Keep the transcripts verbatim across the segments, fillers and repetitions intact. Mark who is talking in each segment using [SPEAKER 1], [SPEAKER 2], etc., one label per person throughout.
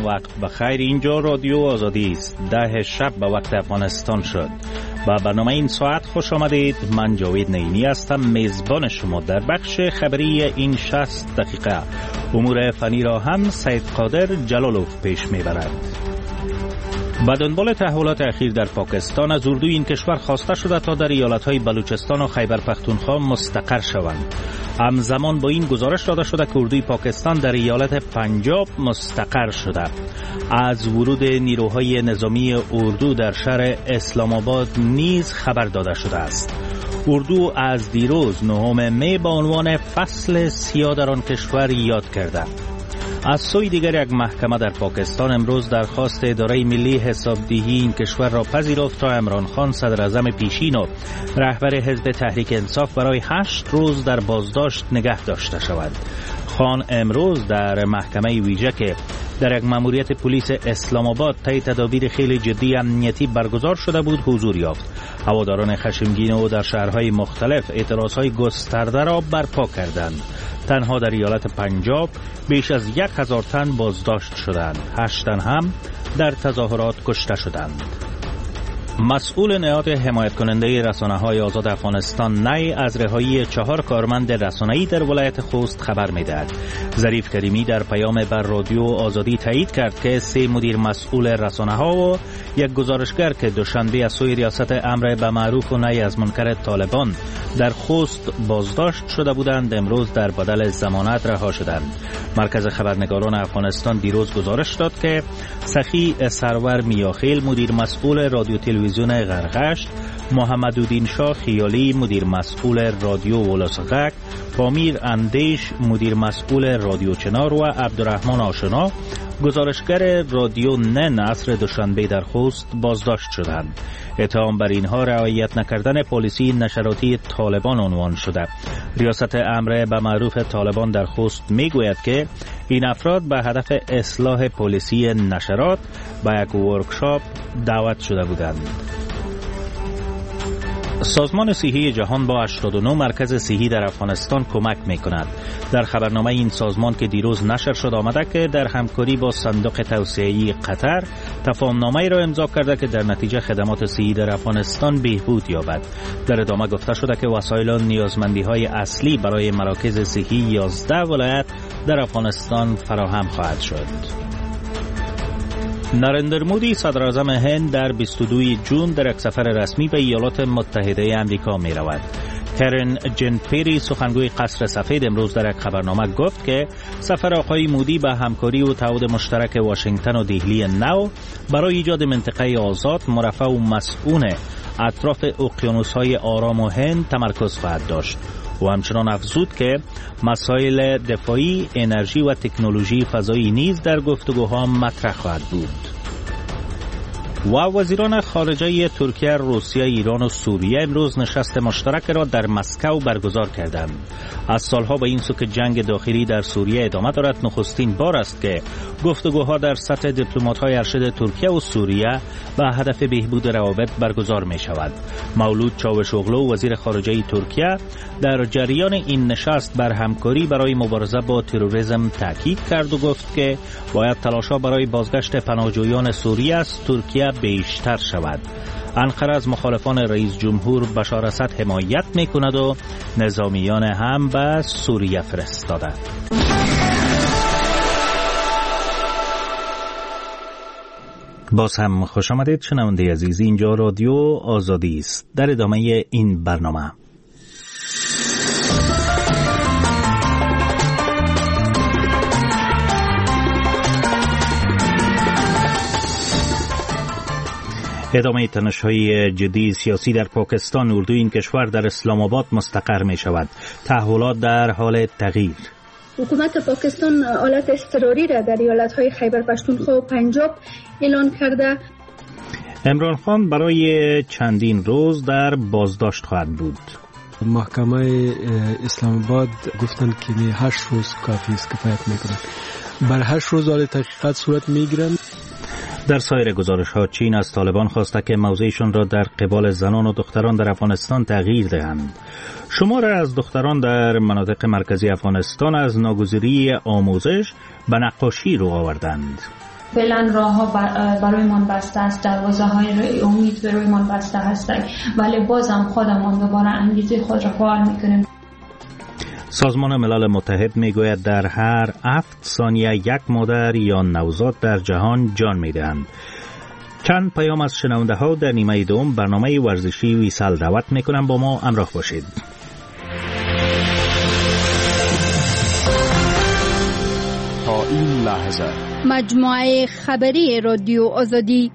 [SPEAKER 1] وقت بخیر. اینجا رادیو آزادی است. ده شب به وقت افغانستان شد. با برنامه این ساعت خوش آمدید. من جاوید نعیمی هستم، میزبان شما. در بخش خبری این شصت دقیقه امور فنی را هم سید قادر جلالوف پیش میبرد. با دنبال تحولات اخیر در پاکستان، از اردوی این کشور خواسته شده تا در ایالت‌های بلوچستان و خیبر پختونخوا مستقر شوند. همزمان با این گزارش داده شده که اردوی پاکستان در ایالت پنجاب مستقر شده. از ورود نیروهای نظامی اردو در شهر اسلام آباد نیز خبر داده شده است. اردو از دیروز نهم می با عنوان فصل سیاه در آن کشور یاد کرده. از سوی دیگر یک محکمه در پاکستان امروز درخواست اداره ملی حسابدهی این کشور را پذیرفت تا عمران خان صدر اعظم پیشین و رهبر حزب تحریک انصاف برای هشت روز در بازداشت نگه داشته شود. خان امروز در محکمه ویژه که در یک ماموریت پلیس اسلام آباد طی تدابیر خیلی جدی امنیتی برگزار شده بود حضور یافت. هواداران خشمگین او در شهرهای مختلف اعتراضهای گسترده را برپا کردند. تنها در ایالت پنجاب بیش از یک هزار تن بازداشت شدند. هشت تن هم در تظاهرات کشته شدند. مسئول نهاد حمایت کننده رسانه‌های آزاد افغانستان نی از رهایی چهار کارمند رسانه‌ای در ولایت خوست خبر می‌دهد. ظریف کریمی در پیام بر رادیو آزادی تایید کرد که سه مدیر مسئول رسانه‌ها و یک گزارشگر که دوشنبه از سوی ریاست امر به معروف و نهی از منکر طالبان در خوست بازداشت شده بودند امروز در بدل ضمانت رها شدند. مرکز خبرنگاران افغانستان دیروز گزارش داد که سخی سرور میاخیل مدیر مسئول رادیو تلویزیون غرغشت، محمدالدین شاه خیالی مدیر مسئول رادیو ولسقک، پامیر اندیش مدیر مسئول رادیو چنار و عبدالرحمن آشنا گزارشگر رادیو نن عصر دوشنبه در خوست بازداشت شدند. اتهام بر اینها رعایت نکردن پالیسی نشراتی طالبان عنوان شده. ریاست امر به معروف طالبان در خوست میگوید که این افراد به هدف اصلاح پالیسی نشرات به یک ورکشاپ دعوت شده بودند. سازمان صحی جهان با هشتاد و نه مرکز صحی در افغانستان کمک می‌کند. در خبرنامه این سازمان که دیروز نشر شد آمده که در همکاری با صندوق توسعه‌ای قطر تفاهم‌نامه‌ای را امضا کرده که در نتیجه خدمات صحی در افغانستان بهبود یابد. در ادامه گفته شده که وسایل و نیازمندی‌های اصلی برای مراکز صحی یازده ولایت در افغانستان فراهم خواهد شد. نریندر مودی صدر اعظم هند در بیست و دوم ژوئن در یک سفر رسمی به ایالات متحده آمریکا می رود. کرن جن پیری سخنگوی قصر سفید امروز در یک خبرنامه گفت که سفر آقای مودی به همکاری و تعهد مشترک واشنگتن و دهلی نو برای ایجاد منطقه آزاد، مرفه و مسئول اطراف اقیانوس‌های آرام و هند تمرکز خواهد داشت. و همچنان افزود که مسائل دفاعی، انرژی و تکنولوژی فضایی نیز در گفتگوها مطرح خواهد بود. و وزیران خارجه ترکیه، روسیه، ایران و سوریه امروز نشست مشترک را در مسکو برگزار کردند. از سالها به این سو که جنگ داخلی در سوریه ادامه دارد، نخستین بار است که گفتگوها در سطح دیپلمات‌های ارشد ترکیه و سوریه به هدف بهبود روابط برگزار می شود. مولود چاوشوغلو وزیر خارجه ترکیه در جریان این نشست بر همکاری برای مبارزه با تروریسم تاکید کرد و گفت که باید تلاش‌ها برای بازگشت پناهجویان سوریه از ترکیه بیشتر شود. انقره از مخالفان رئیس جمهور بشار اسد حمایت می کند و نظامیان هم به سوریه فرستاده. باز هم خوش آمدید شنونده عزیز. اینجا رادیو آزادی است. در ادامه این برنامه ادامه تنش‌های جدی سیاسی در پاکستان. اردوی این کشور در اسلام آباد مستقر می شود. تحولات در حال تغییر.
[SPEAKER 2] حکومت پاکستان حالت اضطراری را در ایالت‌های خیبر پختونخوا و پنجاب اعلان کرده.
[SPEAKER 1] عمران خان برای چندین روز در بازداشت خواهد بود.
[SPEAKER 3] محکمه اسلام آباد گفتند که هشت روز کافی است، کفایت می‌کند. بر هشت روز حال تحقیقات صورت می‌گیرند.
[SPEAKER 1] در سایر گزارش‌ها چین از طالبان خواسته که موضعشان را در قبال زنان و دختران در افغانستان تغییر دهند. شماری از دختران در مناطق مرکزی افغانستان از ناگزیری آموزش به نقاشی رو آوردند.
[SPEAKER 4] فعلا راه ها برای من بسته است، دروازه های امید برای من بسته هستند، ولی بازم خودمان دوباره انگیزه خود را فعال میکنیم.
[SPEAKER 1] سازمان ملل متحد میگوید در هر هفت ثانیه یک مادر یا نوزاد در جهان جان میدهند. چند پیام از شنونده ها در نیمه دوم برنامه ورزشی ویسال دعوت میکنم، با ما همراه باشید.
[SPEAKER 5] تا این لحظه
[SPEAKER 2] مجموعه خبری رادیو آزادی.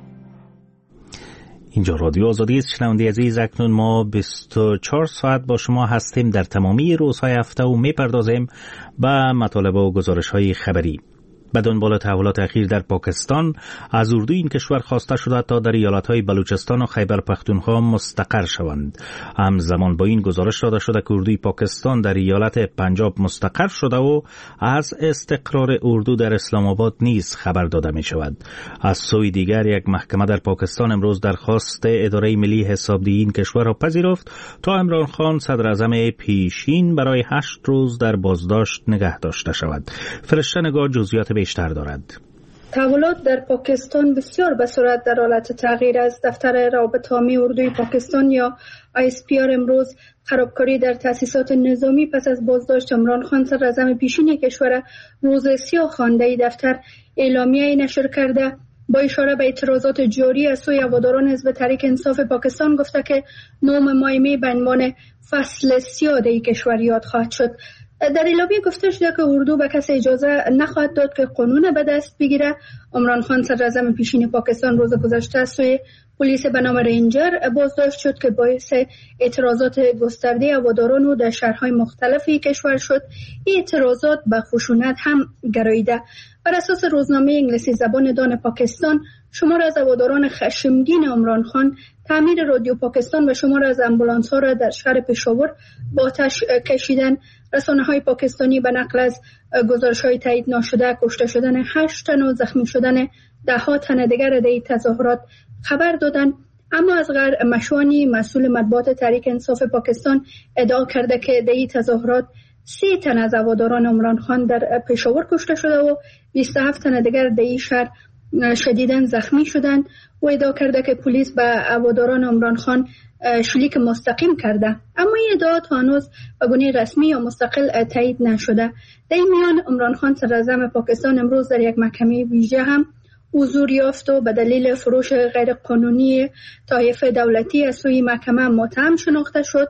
[SPEAKER 1] اینجا رادیو آزادی است. شنونده عزیز، اکنون ما بیست و چهار ساعت با شما هستیم در تمامی روزهای هفته و میپردازیم به مطالب و گزارش‌های خبری. به دنبال تحولات اخیر در پاکستان، از اردوی این کشور خواسته شده تا در ایالت‌های بلوچستان و خیبر پختونخوا مستقر شوند. همزمان با این گزارش داده شده که اردوی پاکستان در ایالت پنجاب مستقر شده و از استقرار اردو در اسلام آباد نیز خبر داده می شود. از سوی دیگر یک محکمه در پاکستان امروز درخواست اداره ملی حسابدهی این کشور را پذیرفت تا عمران خان صدر اعظم پیشین برای هشت روز در بازداشت نگه داشته شود. فرشته نگار جزئیات بیشتر دارد.
[SPEAKER 2] تحولات در پاکستان بسیار به سرعت در حالت تغییر است. دفتر روابط عامی اردوی پاکستان یا آی اس پی آر امروز خرابکاری در تأسیسات نظامی پس از بازداشت عمران خان صدر اعظم پیشین کشور روز سیاه خوانده. دفتر اعلامیه‌ای نشر کرده با اشاره به اعتراضات جاری از سوی هواداران حزب تحریک انصاف پاکستان گفته که نهم مای می به عنوان فصل سیاه در کشور یاد خواهد شد. در اعلامیه گفته شده که اردو به کسی اجازه نخواهد داد که قانون به دست بگیره. عمران خان صدر اعظم پیشین پاکستان روز گذشته از سوی پلیس به نام رنجر بازداشت شد که باعث اعتراضات گسترده هواداران و در شهرهای مختلفی کشور شد. این اعتراضات به خشونت هم گراییده. بر اساس روزنامه انگلیسی زبان دان پاکستان، شمار از هواداران خشمگین عمران خان تعمیر رادیو پاکستان و شمار از امبولانس ها را در شهر پشاور با آتش کشیدن. رسانه های پاکستانی به نقل از گزارش های تایید ناشده کشته شدن هشت تن و زخمی شدن ده ها تن دیگر در این تظاهرات خبر دادند. اما از غیر مشوانی مسئول مطبوعات تحریک انصاف پاکستان ادعا کرده که در این تظاهرات سی تن از هواداران عمران خان در پشاور کشته شده و بیست و هفت تن دیگر در این شهر شدیداً زخمی شدند و ادعا کرده که پلیس به هواداران عمران خان شلیک مستقیم کرده. اما این ادعا هنوز به گونه رسمی یا مستقل تایید نشده. در این میان عمران خان صدر اعظم پاکستان امروز در یک محکمه ویژه هم حضور یافت و به دلیل فروش غیرقانونی طایف دولتی از سوی محکمه متهم شناخته شد.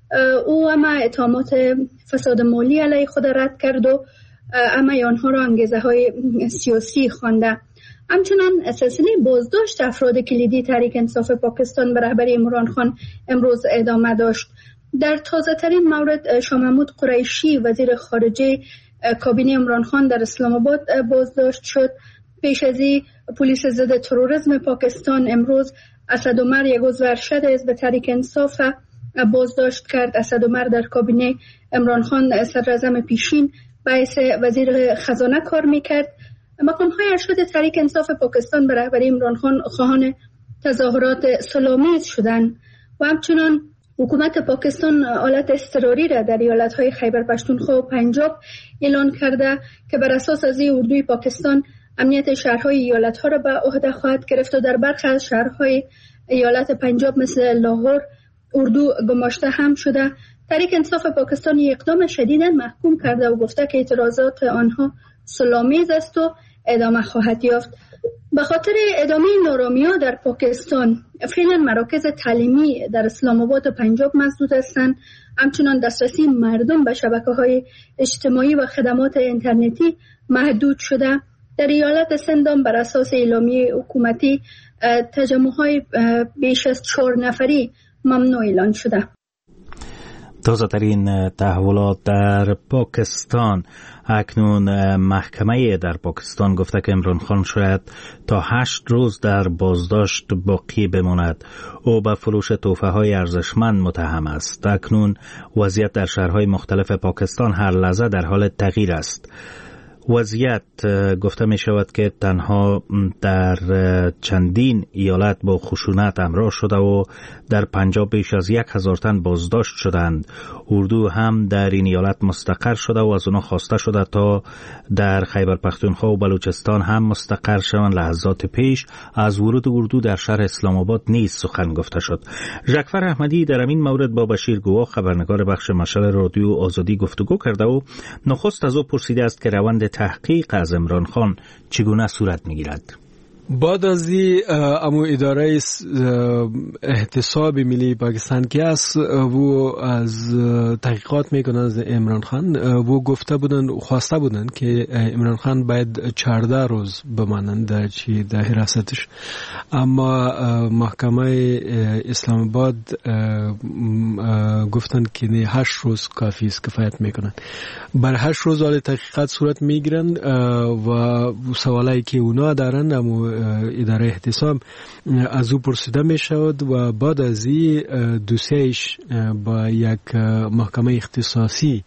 [SPEAKER 2] او اما اتهامات فساد مالی علیه خود رد کرد و اما آنها را انگیزه های سیاسی خوانده. همچنان سلسله بازداشت افراد کلیدی تحریک انصاف پاکستان به رهبری عمران خان امروز ادامه داشت. در تازه ترین مورد شاه محمود قریشی وزیر خارجه کابینه عمران خان در اسلام آباد بازداشت شد. پیش از این پلیس ضد تروریسم پاکستان امروز اسد عمر یک عضو ارشد حزب تحریک انصاف بازداشت کرد. اسد عمر در کابینه عمران خان صدر اعظم پیشین باعث وزیر خزانه کار میکرد. مقام های ارشد تحریک انصاف پاکستان به رهبری عمران خان خواهان تظاهرات صلح‌آمیز شدند و همچنان حکومت پاکستان حالت اضطراری را در ایالت های خیبر پختونخوا و پنجاب اعلان کرده که بر اساس از این اردوی پاکستان امنیت شهرهای ایالت ها را به عهده خواهد گرفت و در برخی از شهرهای ایالت پنجاب مثل لاهور اردو گماشته هم شده. تحریک انصاف پاکستان اقدام شدیداً محکوم کرده و گفته که اعتراضات آنها صلح‌آمیز است و ادامه خواهد یافت. به خاطر ادامه نارامی‌ها در پاکستان فعلا مراکز تعلیمی در اسلام آباد و پنجاب مسدود هستند. همچنان دسترسی مردم به شبکه‌های اجتماعی و خدمات اینترنتی محدود شده. در ایالت سندان بر اساس اعلامیه حکومتی تجمع‌های بیش از چهار نفری ممنوع اعلان شده.
[SPEAKER 1] تازه ترین تحولات در پاکستان. اکنون محکمه در پاکستان گفته که عمران خان شاید تا هشت روز در بازداشت باقی بماند. او به فروش تحفه های ارزشمند متهم است. اکنون وضعیت در شهرهای مختلف پاکستان هر لحظه در حال تغییر است. وضعیت گفته می شود که تنها در چندین ایالت با خشونت همراه شده و در پنجاب بیش از یک هزار تن بازداشت شدند. اردو هم در این ایالت مستقر شده و از اونا خواسته شده تا در خیبر پختونخوا و بلوچستان هم مستقر شوند. لحظات پیش از ورود اردو در شهر اسلام آباد نیز سخن گفته شد. ژکفر احمدی در این مورد با بشیر گواه خبرنگار بخش مشعل رادیو آزادی گفتگو کرده و نخست از او پرسیده است که روند تحقیق از عمران خان چگونه صورت میگیرد.
[SPEAKER 3] بعد از این امو اداره احتساب ملی پاکستان که است و از تحقیقات میکنن از عمران خان و گفته بودن خواسته بودن که عمران خان باید چهارده روز بمانند در چی در حراستش، اما محکمه اسلام آباد گفتن که نه هشت روز کافی است، کفایت میکنن. بر هشت روز حال تحقیقات صورت میگیرن و سوالایی که اونا دارن امو اداره احتساب از او پرسیده می شود و بعد از این دوسیهش با یک محکمه اختصاصی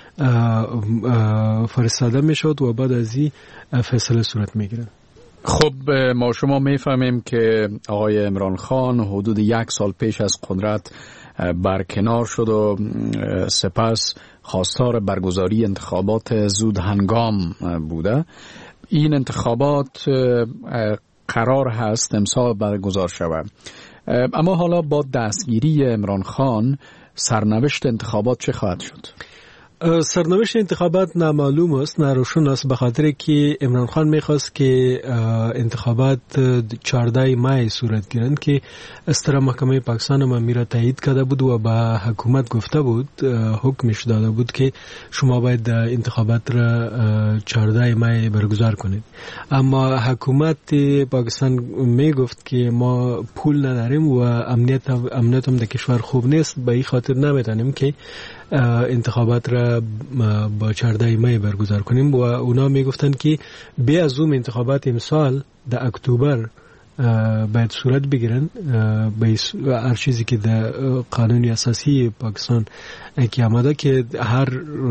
[SPEAKER 3] فرستاده می شود و بعد از این فیصله صورت می گیرد.
[SPEAKER 5] خب ما شما میفهمیم که آقای عمران خان حدود یک سال پیش از قدرت برکنار شد و سپس خواستار برگزاری انتخابات زود هنگام بوده. این انتخابات قرار هست امسال برگزار شود، اما حالا با دستگیری عمران خان سرنوشت انتخابات چه خواهد شد؟
[SPEAKER 3] سرنوشت انتخابات نامعلوم است، ناروشن است، به خاطر که عمران خان میخواست که انتخابات چهارده مای صورت گیرند که استرا محکمه پاکستان هم میرا تایید کرده بود و به حکومت گفته بود، حکمش داده بود که شما باید انتخابات را چهارده مای برگزار کنید. اما حکومت پاکستان میگفت که ما پول نداریم و امنیت امنیت هم در کشور خوب نیست، به این خاطر نمیتونیم که انتخابات را با چهارده مای برگزار کنیم و اونا میگفتن که بی از اون انتخابات امسال در اکتبر باید صورت بگیرن. هر چیزی که در قانون اساسی پاکستان که آمده که هر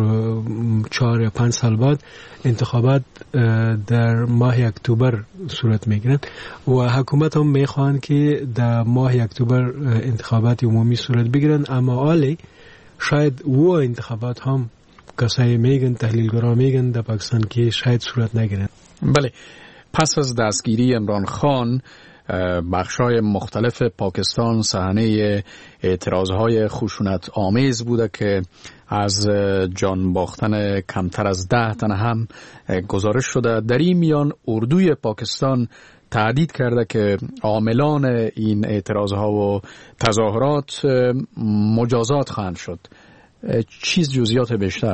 [SPEAKER 3] چهار یا پنج سال بعد انتخابات در ماه اکتبر صورت میگیرن و حکومت هم میخوان که در ماه اکتبر انتخابات عمومی صورت بگیرن، اما آلی شاید و انتخابات هم کسایی میگن، تحلیلگران میگن در پاکستان که شاید صورت نگیرن.
[SPEAKER 5] بله، پس از دستگیری عمران خان بخشای مختلف پاکستان صحنه اعتراضهای خشونت آمیز بوده که از جان باختن کمتر از ده تن هم گزارش شده. در این میان اردوی پاکستان تهدید کرده که عاملان این اعتراضها و تظاهرات مجازات خواهند شد. چیز جزئیات بیشتر؟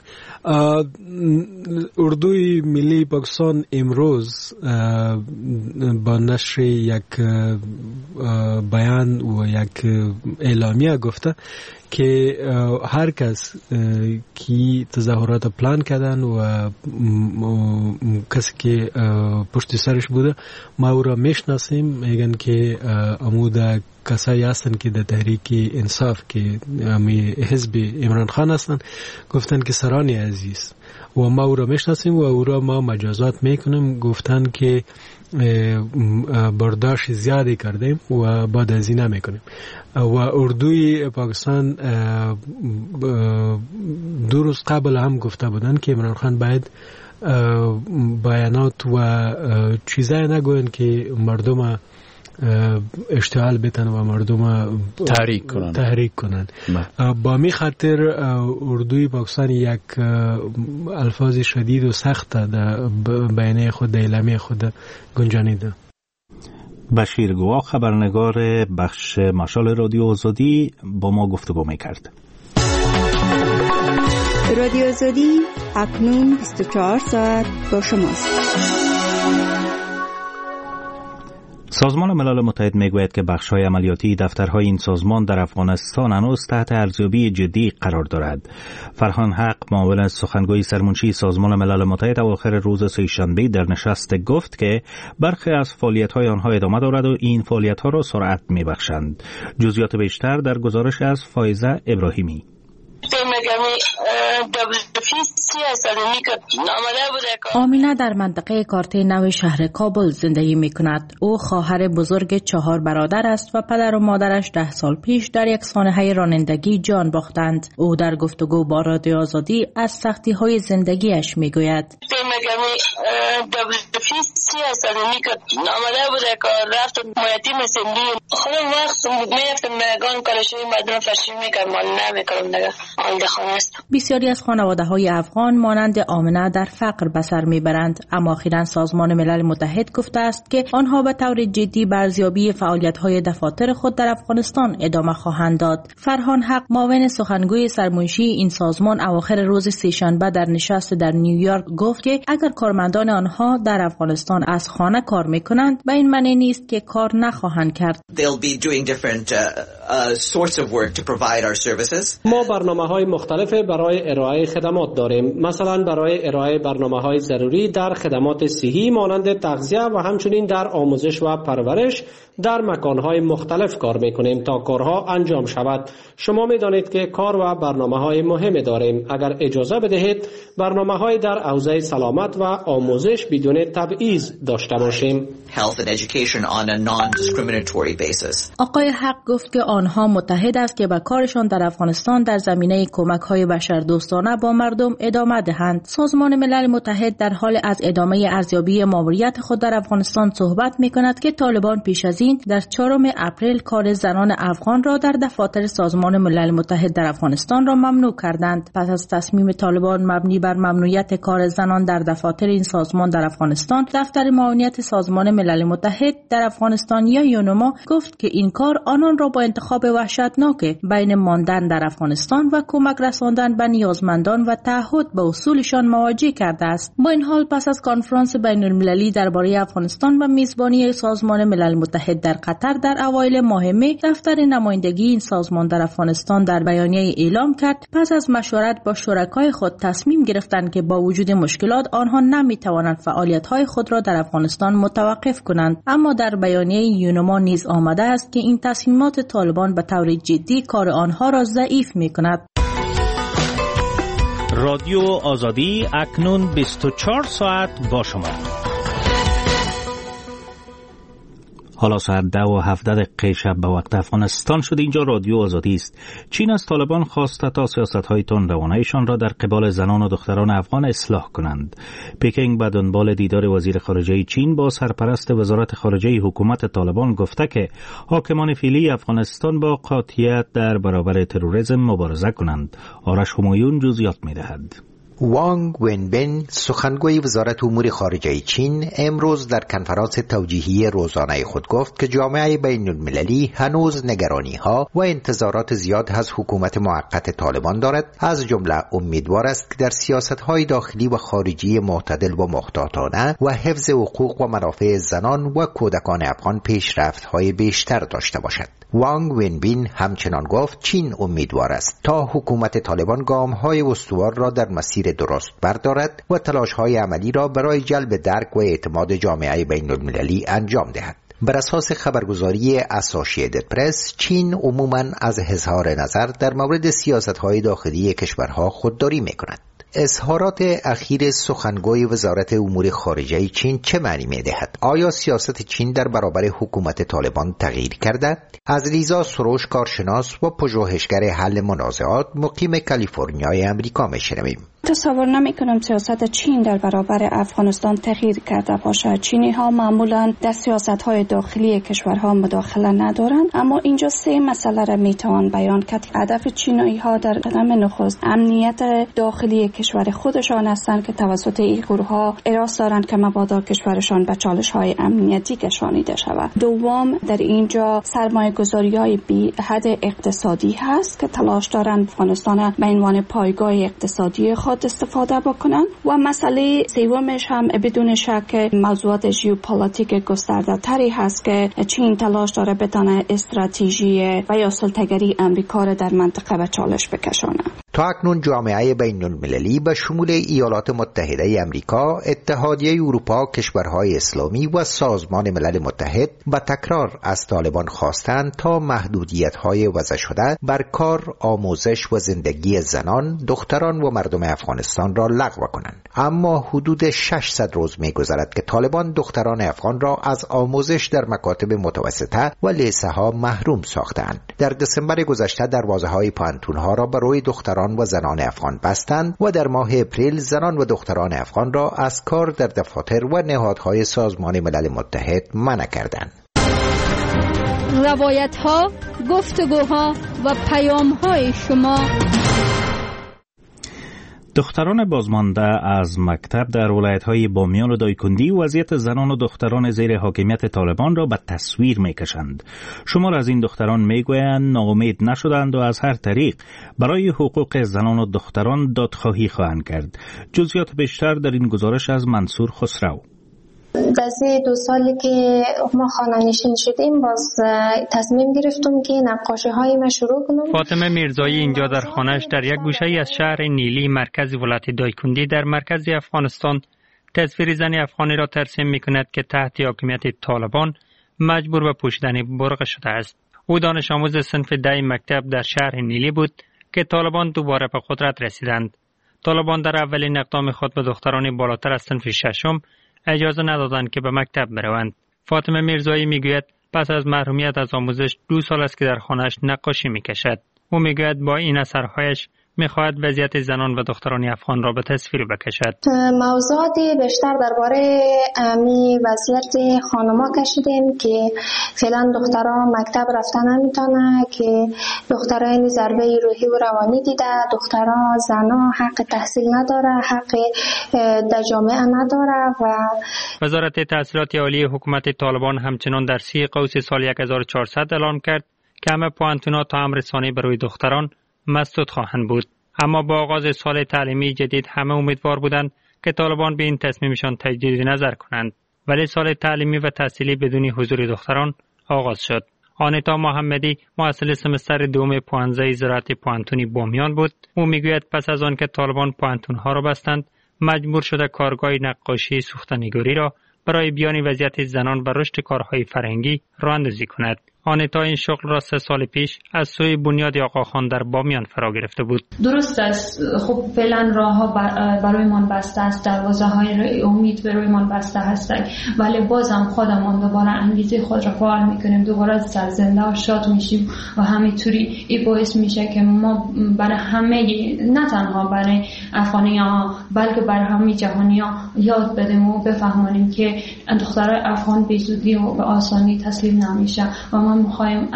[SPEAKER 3] اردوی ملی پاکستان امروز با نشر یک بیان و یک اعلامیه گفته که هر کس که تظاهرات پلان کردن و کسی که پشت سرش بوده ما او را میشناسیم، میگن که اموده کسایی هستن که در تحریک انصاف که امی حزب عمران خان هستن، گفتن که سرانی عزیز و ما او را میشناسیم و او را ما مجازات میکنیم. گفتن که برداشت زیادی کردیم و بعد از این نمیکنیم. و اردوی پاکستان دو روز قبل هم گفته بودن که عمران خان باید بیانات و چیزایی نگوین که مردم اشتعال بتن و مردم
[SPEAKER 5] تحریک کنن,
[SPEAKER 3] تحریک کنن. با می خاطر اردوی پاکستان یک الفاظ شدید و سخت در بیانیه خود، در اعلامیه خود گنجانیده.
[SPEAKER 1] بشیر گواه خبرنگار بخش مشعل رادیو آزادی با ما گفتگو میکرد.
[SPEAKER 6] رادیو آزادی اکنون بیست و چهار ساعت با شماست.
[SPEAKER 1] سازمان ملل متحد میگوید که بخش‌های عملیاتی دفترهای این سازمان در افغانستان هنوز تحت ارزیابی جدی قرار دارد. فرهان حق، معاون سخنگوی سرمنشی سازمان ملل متحد، اواخر روز سه‌شنبه در نشست گفت که برخی از فعالیت‌های آنها ادامه دارد و این فعالیت‌ها را سرعت می‌بخشند. جزئیات بیشتر در گزارش از فایزه ابراهیمی.
[SPEAKER 7] آمینه در منطقه کارته نو شهر کابل زندگی می کند. او خواهر بزرگ چهار برادر است و پدر و مادرش ده سال پیش در یک سانحه رانندگی جان باختند. او در گفتگو با رادیو آزادی از سختی های زندگیش می گوید. بسیاری از خانواده های افغان مانند آمنه در فقر به سر میبرند، اما اخیراً سازمان ملل متحد گفته است که آنها به طور جدی به ارزیابی فعالیت های دفاتر خود در افغانستان ادامه خواهند داد. فرهان حق، معاون سخنگوی سرمنشی این سازمان، اواخر روز سه‌شنبه در نشست در نیویورک گفت که اگر کارمندان آنها در افغانستان از خانه کار میکنند، به این معنی نیست که کار نخواهند کرد.
[SPEAKER 8] ما برنامه‌های مختلف برای ارائه خدمات داریم. مثلا برای ارائه برنامه‌های ضروری در خدمات صحی مانند تغذیه و همچنین در آموزش و پرورش در مکان‌های مختلف کار می‌کنیم تا کارها انجام شود. شما می‌دانید که کار و برنامه‌های مهمی داریم. اگر اجازه بدهید برنامه‌های در حوزه سلامت و آموزش بدون تبعیض داشته باشیم.
[SPEAKER 7] آقای حق گفت که آنها متحد است که به کارشان در افغانستان در زمینه کمک‌های بشردوستانه با مردم ادامه دهند. سازمان ملل متحد در حال از ادامه ارزیابی ماموریت خود در افغانستان صحبت می‌کند که طالبان پیش از این در چهارم اپریل کار زنان افغان را در دفاتر سازمان ملل متحد در افغانستان را ممنوع کردند. پس از تصمیم طالبان مبنی بر ممنوعیت کار زنان در دفاتر این سازمان در افغانستان، دفتر معاونیت سازمان ملل متحد در افغانستان یا یونما گفت که این کار آنان را با انتخاب وحشتناک بین ماندن در افغانستان و کمک رساندن به نیازمندان و تعهد به اصولشان مواجه کرده است. با این حال پس از کنفرانس بین المللی درباره افغانستان و میزبانی سازمان ملل متحد در قطر در اوایل ماه می، دفتر نمایندگی این سازمان در افغانستان در بیانیه اعلام کرد پس از مشورت با شرکای خود تصمیم گرفتند که با وجود مشکلات آنها نمیتوانند فعالیت‌های خود را در افغانستان متوقف کنند. اما در بیانیه یونما نیز آمده است که این تصمیمات طالبان به طور جدی کار آنها را ضعیف می‌کند.
[SPEAKER 1] رادیو آزادی اکنون بیست و چهار ساعت با شما. حالا ساعت ده و هفده دقیقه شب به وقت افغانستان شد. اینجا رادیو آزادی است. چین از طالبان خواسته تا سیاست‌های تندروانه‌شان را در قبال زنان و دختران افغان اصلاح کنند. پکینگ به دنبال دیدار وزیر خارجه چین با سرپرست وزارت خارجه حکومت طالبان گفته که حاکمان فعلی افغانستان با قاطعیت در برابر تروریسم مبارزه کنند. آرش همایون جزئیات می‌دهد.
[SPEAKER 9] وانگ ونبن، سخنگوی وزارت امور خارجه چین، امروز در کنفرانس توجیهی روزانه خود گفت که جامعه بین المللی هنوز نگرانی ها و انتظارات زیاد از حکومت موقت طالبان دارد. از جمله امیدوار است که در سیاست های داخلی و خارجی معتدل و محتاطانه و حفظ حقوق و منافع زنان و کودکان افغان پیشرفت های بیشتر داشته باشد. وانگ ونبین همچنان گفت چین امیدوار است تا حکومت طالبان گام‌های استوار را در مسیر درست بردارد و تلاش‌های عملی را برای جلب درک و اعتماد جامعه بین المللی انجام دهد. بر اساس خبرگزاری اسوسییتد پرس، چین عموماً از اظهار نظر در مورد سیاست‌های داخلی کشورها خودداری می‌کند. اظهارات اخیر سخنگوی وزارت امور خارجه چین چه معنی می‌دهد؟ آیا سیاست چین در برابر حکومت طالبان تغییر کرده؟ از لیزا سروش، کارشناس و پژوهشگر حل منازعات مقیم کالیفرنیای امریکا می‌شنویم.
[SPEAKER 10] تصور نمی کنم سیاست چین در برابر افغانستان تغییر کرده باشد. چینی ها معمولا در سیاست های داخلی کشورها مداخله ندارند، اما اینجا سه مسئله را می توان بیان کرد. هدف چینی ها در قدم نخست امنیت داخلی کشور خودشان هستند که توسط این گروه ها اراده دارند که مبادا کشورشان به چالش های امنیتی کشانیده شود. دوم، در اینجا سرمایه گذاری های بی حد اقتصادی هست که تلاش دارند افغانستان به عنوان پایگاه اقتصادی خود استفاده بکنن. و مسئله سومش هم بدون شک موضوعات ژئوپلیتیک گسترده تری هست که چین تلاش داره بتونه استراتژی و یا سلطه‌گری امریکا را در منطقه به چالش بکشانه.
[SPEAKER 9] تا اکنون جامعه بین المللی المللی به شمول ایالات متحده آمریکا، اتحادیه اروپا، کشورهای اسلامی و سازمان ملل متحد به تکرار از طالبان خواستند تا محدودیت‌های وضع شده بر کار، آموزش و زندگی زنان، دختران و مردم افغانستان را لغو کنند. اما حدود ششصد روز می‌گذرد که طالبان دختران افغان را از آموزش در مکاتب متوسطه و لیسه ها محروم ساختند. در دسامبر گذشته دروازه‌های پانتون‌ها را برای دختران و زنان افغان بستند و در ماه اپریل زنان و دختران افغان را از کار در دفاتر و نهادهای سازمان ملل متحد منع کردند.
[SPEAKER 11] روایت‌ها، گفتگوها و پیام‌های شما.
[SPEAKER 1] دختران بازمانده از مکتب در ولایت‌های بامیان و دایکندی وضعیت زنان و دختران زیر حاکمیت طالبان را به تصویر می‌کشند. شمار از این دختران می‌گویند ناامید نشدند و از هر طریق برای حقوق زنان و دختران دادخواهی خواهند کرد. جزئیات بیشتر در این گزارش از منصور خسرو.
[SPEAKER 12] در دو سالی که ما خانه نشین شدیم باز تصمیم گرفتم که نقاشی های ما شروع کنم.
[SPEAKER 13] فاطمه میرزایی اینجا در خانهش در یک گوشه از شهر نیلی مرکز ولایت دایکندی در مرکز افغانستان تصویر زن افغانی را ترسیم می کند که تحت حاکمیت طالبان مجبور به پوشیدن برقع شده است. او دانش آموز صنف ده مکتب در شهر نیلی بود که طالبان دوباره به قدرت رسیدند. طالبان در اولین اقدام خود به دختران بالاتر از صنف ششم اجازه ندادند که به مکتب بروند. فاطمه میرزایی میگوید پس از محرومیت از آموزش دو سال است که در خانه‌اش نقاشی میکشد. او میگوید با این اثرهایش میخواهد وضعیت زنان و دختران افغان را به تصویر بکشد.
[SPEAKER 12] موضوعات بیشتر درباره می وضعیت خانم‌ها کشیدیم که فعلا دخترها مکتب رفتن نمیتونه، که دخترها ضربه روحی و روانی دیده، دخترها زنها حق تحصیل نداره، حق در جامعه نداره. و
[SPEAKER 13] وزارت تحصیلات عالی حکومت طالبان همچنان در سی قوس سال هزار و چهارصد اعلام کرد که همه پوانتونا تا امر ثانی برای دختران مسدود خواهند بود. اما با آغاز سال تعلیمی جدید همه امیدوار بودند که طالبان به این تصمیمشان تجدید نظر کنند، ولی سال تعلیمی و تحصیلی بدون حضور دختران آغاز شد. آنیتا محمدی مؤسس سمستر دوم پانزده زراعت پوانتونی بامیان بود. او میگوید پس از آن که طالبان پوانتونها را بستند مجبور شده کارگاه نقاشی سوختنگاری را برای بیان وضعیت زنان و رشد کارهای فرهنگی راه اندازی کند. آنیتا این شغل را سه سال پیش از سوی بنیاد آقاخان در بامیان فرا گرفته بود.
[SPEAKER 4] درست است. خب فعلا راهها برای من بسته است، دروازه های امید برای من بسته هستند، ولی بازم خودمان دوباره انگیزه خود را فعال میکنیم، دوباره سرزنده و شاد میشیم و همینطوری این باعث میشه که ما برای همه، نه تنها برای افغانی‌ها بلکه برای همه جهانی‌ها یاد بدیم و بفهمانیم که دخترای افغان به زودی و به آسانی تسلیم نمیشه و ما میخوایم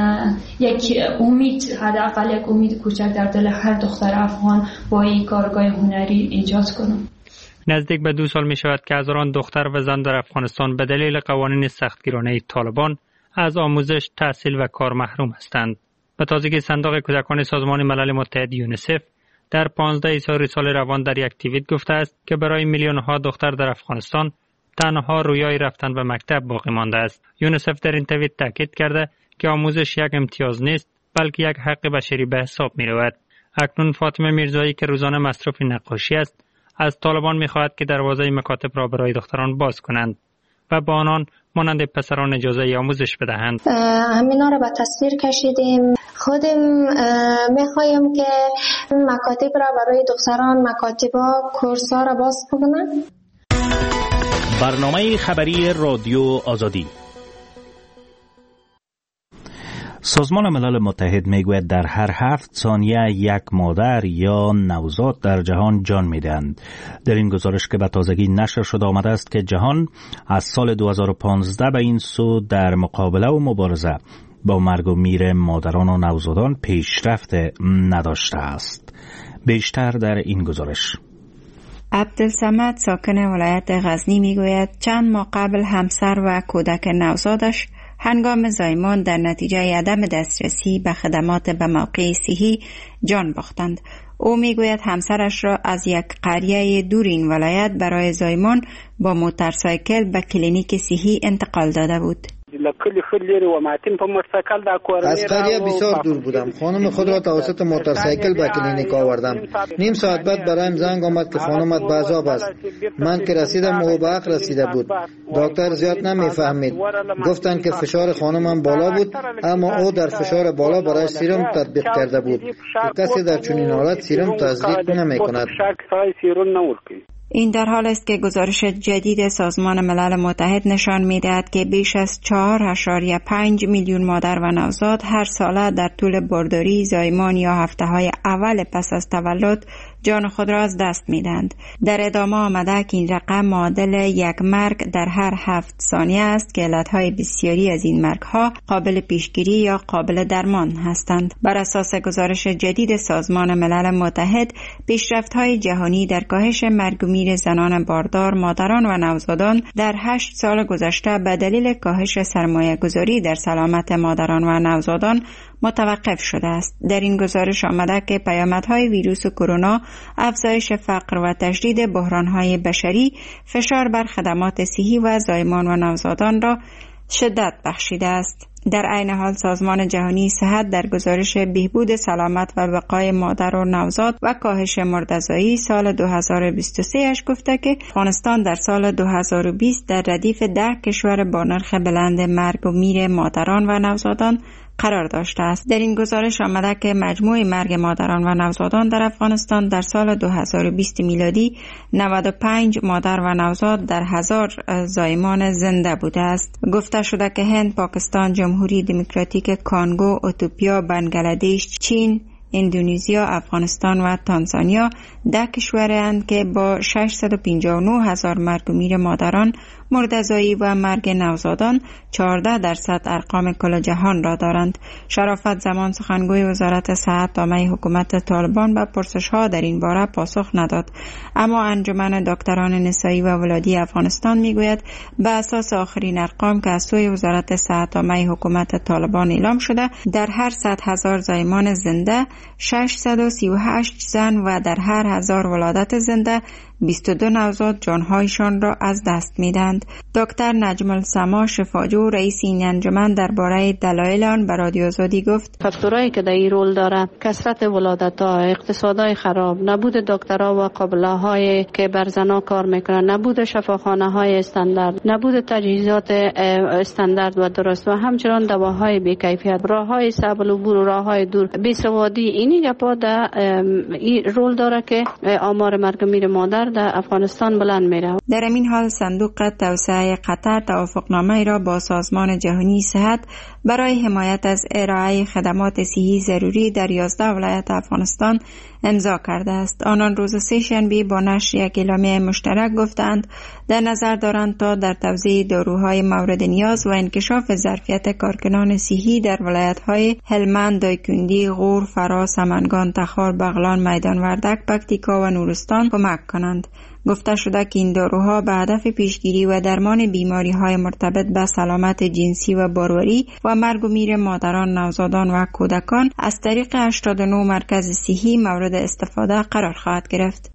[SPEAKER 4] یک امید، حداقل یک امید کوچک در دل هر دختر افغان با این کارگاه هنری ایجاد کنیم.
[SPEAKER 13] نزدیک به دو سال می شود که هزاران دختر و زن در افغانستان به دلیل قوانین سختگیرانه طالبان از آموزش، تحصیل و کار محروم هستند. به تازگی صندوق کودکان سازمان ملل متحد یونیسف در پانزده سال روان در یک توییت گفته است که برای میلیون ها دختر در افغانستان تنها رویای رفتن به مکتب باقی مانده است. یونیسف در این توییت تاکید کرده که آموزش یک امتیاز نیست بلکه یک حق بشری به حساب می رود. اکنون فاطمه میرزایی که روزانه مصروف نقاشی است از طالبان می خواهد که دروازه مکاتب را برای دختران باز کنند و با آنان مانند پسران اجازه آموزش بدهند.
[SPEAKER 12] همینا را به تصویر کشیدیم. خودم می خواهیم که مکاتب را برای دختران، مکاتب‌ها، کورس‌ها را باز کنند.
[SPEAKER 1] برنامه خبری رادیو آزادی. سازمان ملل متحد میگوید در هر هفت ثانیه یک مادر یا نوزاد در جهان جان میدهند. در این گزارش که به تازگی نشر شده آمده است که جهان از سال دو هزار و پانزده به این سو در مقابله و مبارزه با مرگ و میر مادران و نوزادان پیشرفت نداشته است. بیشتر در این گزارش.
[SPEAKER 6] عبدالصمد ساکن ولایت غزنی میگوید چند ماه قبل همسر و کودک نوزادش هنگام زایمان در نتیجه عدم دسترسی به خدمات به موقع صحی جان باختند. او میگوید همسرش را از یک قریه دور این ولایت برای زایمان با موتورسایکل به کلینیک صحی انتقال داده بود.
[SPEAKER 14] لکلی خلیری و ماتین په موتورسایکل دا کورنی
[SPEAKER 15] از قریه بسیار دور بودم. خانم خود را توسط موتورسایکل به کلینیک آوردم. نیم ساعت بعد برایم زنگ آمد که خانمت به عذاب است. من که رسیدم او به حق رسیده بود. دکتر زیاد نمیفهمید. گفتند که فشار خانمم بالا بود، اما او در فشار بالا برای سیروم تطبیق کرده بود. کسی در چنین حالت سیروم تزریق نمی‌کند.
[SPEAKER 6] این در حال است که گزارش جدید سازمان ملل متحد نشان می‌دهد که بیش از چهار اشاریه پنج میلیون مادر و نوزاد هر ساله در طول بارداری، زایمان یا هفته‌های اول پس از تولد جان خود را از دست می‌دهند. در ادامه آمده که این رقم معادل یک مرگ در هر هفت ثانیه است که علتهای بسیاری از این مرگ‌ها قابل پیشگیری یا قابل درمان هستند. بر اساس گزارش جدید سازمان ملل متحد، پیشرفت‌های جهانی در کاهش مرگ و میر زنان باردار، مادران و نوزادان در هشت سال گذشته به دلیل کاهش سرمایه‌گذاری در سلامت مادران و نوزادان متوقف شده است. در این گزارش آمده که پیامدهای ویروس کرونا، افزایش فقر و تشدید بحرانهای بشری، فشار بر خدمات صحی و زایمان و نوزادان را شدت بخشیده است. در عین حال سازمان جهانی صحت در گزارش بهبود سلامت و بقای مادر و نوزاد و کاهش مرده‌زایی سال دو هزار و بیست و سه اش گفته که افغانستان در سال دو هزار و بیست در ردیف ده کشور با نرخ بلند مرگ و میر مادران و نوزادان قرار داشته است. در این گزارش آمده که مجموع مرگ مادران و نوزادان در افغانستان در سال دو هزار و بیست میلادی نود و پنج مادر و نوزاد در هزار زایمان زنده بوده است. گفته شده که هند، پاکستان، جمهوری دموکراتیک کانگو، اتوپیا، بنگلادش، چین، اندونزیا، افغانستان و تانزانیا ده کشورند که با ششصد و پنجاه و نه هزار مرگ و میر مادران، مرده‌زایی و مرگ نوزادان چهارده درصد ارقام کل جهان را دارند. شرافت زمان سخنگوی وزارت صحت نامه حکومت طالبان به پرسش‌ها در این باره پاسخ نداد، اما انجمن دکتران نسایی و ولادی افغانستان میگوید به اساس آخرین ارقام که از سوی وزارت صحت نامه حکومت طالبان اعلام شده، در هر صد هزار زایمان زنده ششصد و سی و هشت زن و در هر هزار ولادت زنده بیست و دو نوزاد جانهایشان را از دست میدند. دکتر نجم السما شفاجو رئیس این انجمن درباره دلایل آن به رادیو آزادی گفت:
[SPEAKER 16] فاکتورایی که در این رول داره کثرت ولادت‌ها، اقتصادهای خراب، نبود دکترها و قابله‌هایی که بر زن‌ها کار میکنن، نبود شفاخانه‌های استاندارد، نبود تجهیزات استاندارد و درست و همچنان دواهای بی‌کیفیت، راه‌های صعب العبور و راه‌های دور، بی‌سوادی، اینی گپا در این رول داره که آمار مرگ و میر مادر در افغانستان بلند میره.
[SPEAKER 6] در این حال صندوق توسعه قطر توافقنامه را با سازمان جهانی صحت برای حمایت از ارائه خدمات صحی ضروری در یازده ولایت افغانستان امضا کرده است. آنان روز سه‌شنبه با نشر یک اعلامیه مشترک گفتند در نظر دارند تا در توزیع داروهای مورد نیاز و انکشاف ظرفیت کارکنان صحی در ولایت‌های هلمند، دایکندی، غور، فرا، سمنگان، تخار، بغلان، میدان وردک، پکتیکا و نورستان کمک کنند. گفته شده که این داروها به هدف پیشگیری و درمان بیماری‌های مرتبط به سلامت جنسی و باروری و مرگ و میر مادران، نوزادان و کودکان از طریق هشتاد و نه مرکز صحی مورد استفاده قرار خواهد گرفت.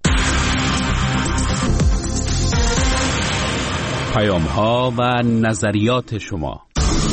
[SPEAKER 17] پیام‌ها و نظریات شما.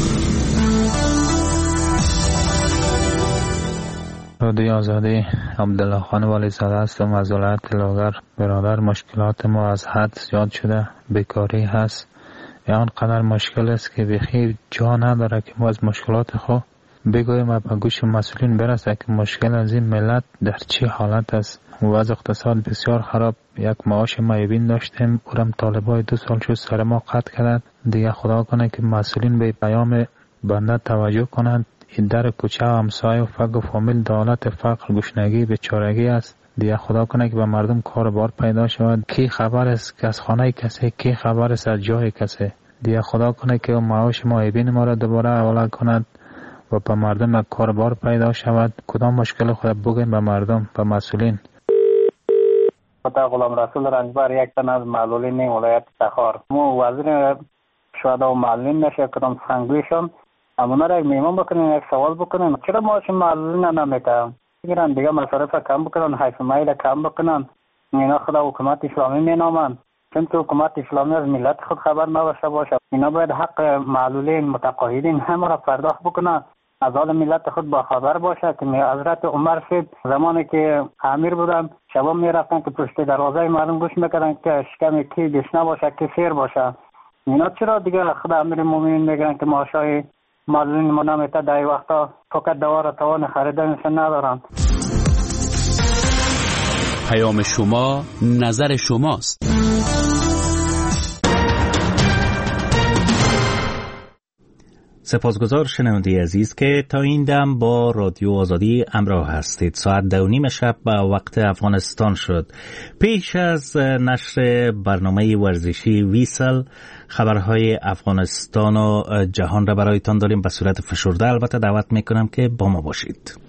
[SPEAKER 18] رادیو آزادی، عبدالله خان والی زاده هستم از ولایت لاغر. برادر، مشکلات ما از حد زیاد شده، بیکاری هست، یا آنقدر مشکل است که بخیر جا نداره که ما از مشکلات خود بگویم و به گوش مسئولین برسه که مشکل از این ملت در چی حالت است. وضع اقتصاد بسیار خراب. یک معاش معیبین داشتیم، اورم طالبای دو سال شد سر ما قطع کردند. دیگه خدا کنه که مسئولین به پیام بنده توجه کنند. این در کوچه و همسایه و فقر و فامیل دولت فقر، گشنگی، بیچارگی است. دیگه خدا کنه که به مردم کار بار پیدا شود. کی خبر است که از خانه کسی، کی خبر است از جای کسی. دیگه خدا کنه که معاش معیبین ما را دوباره حواله کند و به مردم کار بار پیدا شود. کدام مشکل خود بگیم به مردم، به مسئولین.
[SPEAKER 19] خدا غلام رسول رنجبر، یک تن از معلولین ولایت تخار. مو وزیر شهدا و معلولین نشه کدام سخنگویشان امونا را میمون بکنین، یک سوال بکنین چرا معاش معلولین نمیتن بگیرن، دیگه مصارف کم بکنن، حیث مایل کم بکنن. اینا خدا حکومت اسلامی مینامن، چون که حکومت اسلامی از ملت خود خبر نداشته باشه. اینا باید حق معلولین متقاعدین همه را پرداخت بکنه، از حال ملت خود با خبر باشه. که حضرت عمر شد زمانی که امیر بودن شبا میرفتن که پشت دروازه مردم گوش میکردن که شکم کی گشنه باشه کی سیر باشه. اینا چرا دیگه خود امیر مومنین میگن که معاشای معلولین ما نمیته در این وقتا فقط دوا را توان خریدنشون ندارن.
[SPEAKER 17] پیام شما نظر شماست.
[SPEAKER 1] سپاسگزار شنونده عزیز که تا این دم با رادیو آزادی همراه هستید. ساعت دو نیم شب به وقت افغانستان شد. پیش از نشر برنامه ورزشی ویسل خبرهای افغانستان و جهان را برایتان داریم به صورت فشرده. البته دعوت میکنم که با ما باشید.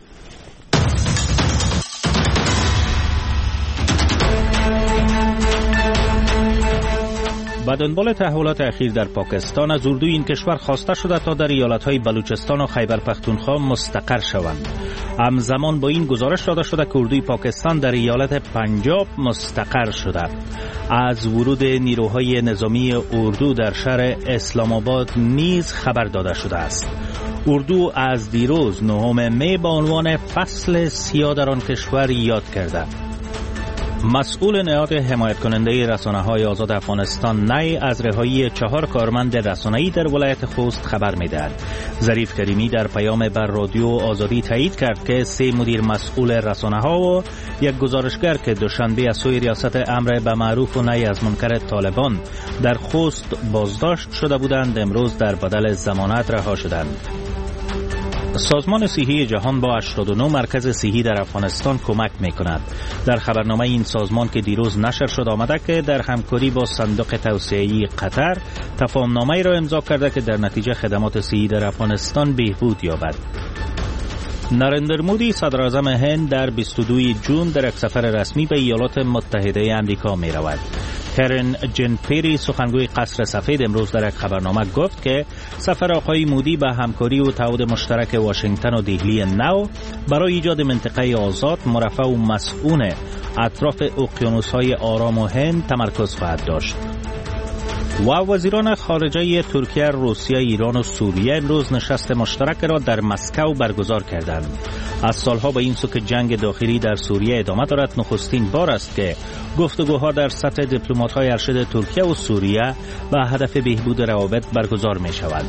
[SPEAKER 1] با دنبال تحولات اخیر در پاکستان، از اردوی این کشور خواسته شده تا در ایالت‌های بلوچستان و خیبر پختونخوا مستقر شوند. همزمان با این گزارش داده شده که اردوی پاکستان در ایالت پنجاب مستقر شده. از ورود نیروهای نظامی اردو در شهر اسلام آباد نیز خبر داده شده است. اردو از دیروز نهم می با عنوان فصل سیاه در آن کشور یاد کرده. مسئول نهاد حمایت کننده رسانه‌های آزاد افغانستان نی از رهایی چهار کارمند رسانه‌ای در ولایت خوست خبر می‌دهد. ظریف کریمی در پیام بر رادیو آزادی تایید کرد که سه مدیر مسئول رسانه‌ها و یک گزارشگر که دوشنبه از سوی ریاست امر به معروف و نهی از منکر طالبان در خوست بازداشت شده بودند امروز در بدل ضمانت رها شدند. سازمان صحی جهان با هشتاد و نه مرکز صحی در افغانستان کمک می‌کند. در خبرنامه این سازمان که دیروز نشر شد آمده که در همکاری با صندوق توسعه‌ای قطر تفاهمنامه‌ای را امضا کرده که در نتیجه خدمات صحی در افغانستان بهبود یابد. نریندر مودی صدر اعظم هند در بیست و دوم ژوئن در یک سفر رسمی به ایالات متحده آمریکا می رود. کرن جن پیری سخنگوی قصر سفید امروز در یک خبرنامه گفت که سفر آقای مودی به همکاری و تعهد مشترک واشنگتن و دهلی نو برای ایجاد منطقه آزاد، مرفه و مسئول اطراف اقیانوس‌های آرام و هند تمرکز خواهد داشت. و وزیران خارجه ترکیه، روسیه، ایران و سوریه امروز نشست مشترک را در مسکو برگزار کردند. از سالها به این سو که جنگ داخلی در سوریه ادامه دارد، نخستین بار است که گفتگوها در سطح دیپلمات‌های ارشد ترکیه و سوریه به هدف بهبود روابط برگزار می شود.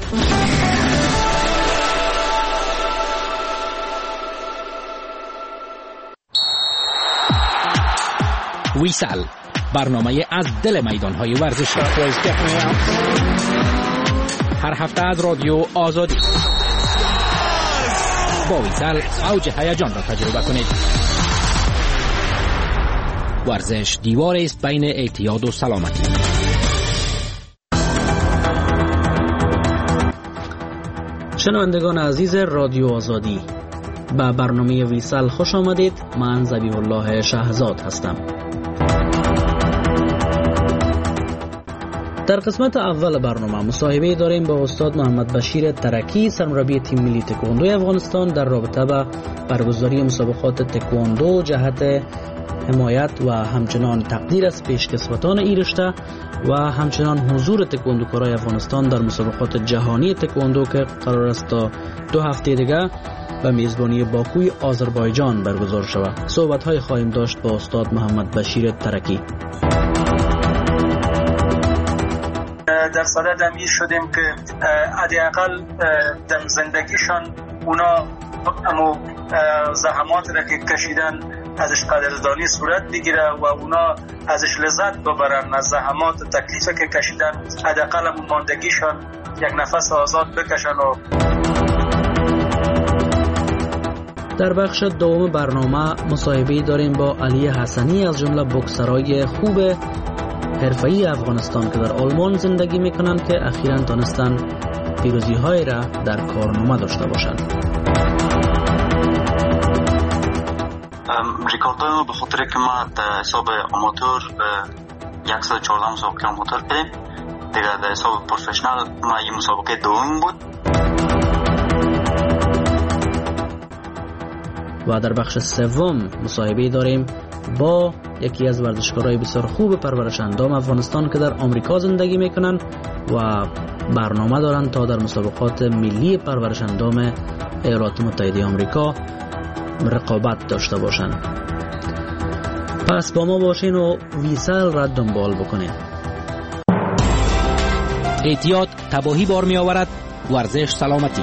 [SPEAKER 20] ویسل، برنامه از دل میدان‌های ورزشی، هر هفته از رادیو آزادی. با ویسل اوج هیجان را تجربه کنید. ورزش دیواری است بین اعتیاد و سلامتی.
[SPEAKER 7] شنوندگان عزیز رادیو آزادی، به برنامه ویسل خوش آمدید. من ذبیح الله شهزاد هستم. در قسمت اول برنامه مصاحبه داریم با استاد محمد بشیر ترکی، سرمربی تیم ملی تکواندو افغانستان، در رابطه با برگزاری مسابقات تکواندو جهت حمایت و همچنان تقدیر از پیشکسوتان این رشته و همچنان حضور تکواندوکارای افغانستان در مسابقات جهانی تکواندو که قرار است تا دو هفته دیگه به میزبانی باکوی آذربایجان برگزار شود. صحبت‌های خواهیم داشت با استاد محمد بشیر ترکی.
[SPEAKER 21] در صدد امیر شدیم که حداقل در زندگیشان اونا امو زحمات را که کشیدن ازش قدردانی صورت بگیره و اونا ازش لذت ببرن، از زحمات و تکلیفی که کشیدن حداقل امو ماندگیشان یک نفس آزاد بکشن. و
[SPEAKER 7] در بخش دوم برنامه مصاحبه داریم با علی حسنی، از جمله بوکسرای خوب حرفه‌ای افغانستان که در آلمان زندگی میکنند که اخیراً تانستن پیروزی های را در کارنامه داشته باشند.
[SPEAKER 22] ریکاردای به خاطر که ما در حساب آماتور صد و چهارده مسابقه آماتور کردیم، دیگه در حساب پروفشنال ما این مسابقه دوم بود.
[SPEAKER 7] و در بخش سوم مصاحبه داریم با
[SPEAKER 2] یکی از ورزشکارای بسیار خوب پرورش اندام افغانستان که در آمریکا زندگی میکنن و برنامه دارن تا در مسابقات ملی پرورش اندام ایالات متحده آمریکا رقابت داشته باشن. پس با ما باشین و ویسل را دنبال بکنین.
[SPEAKER 20] احتیاط تباهی بار می آورد. ورزش سلامتی.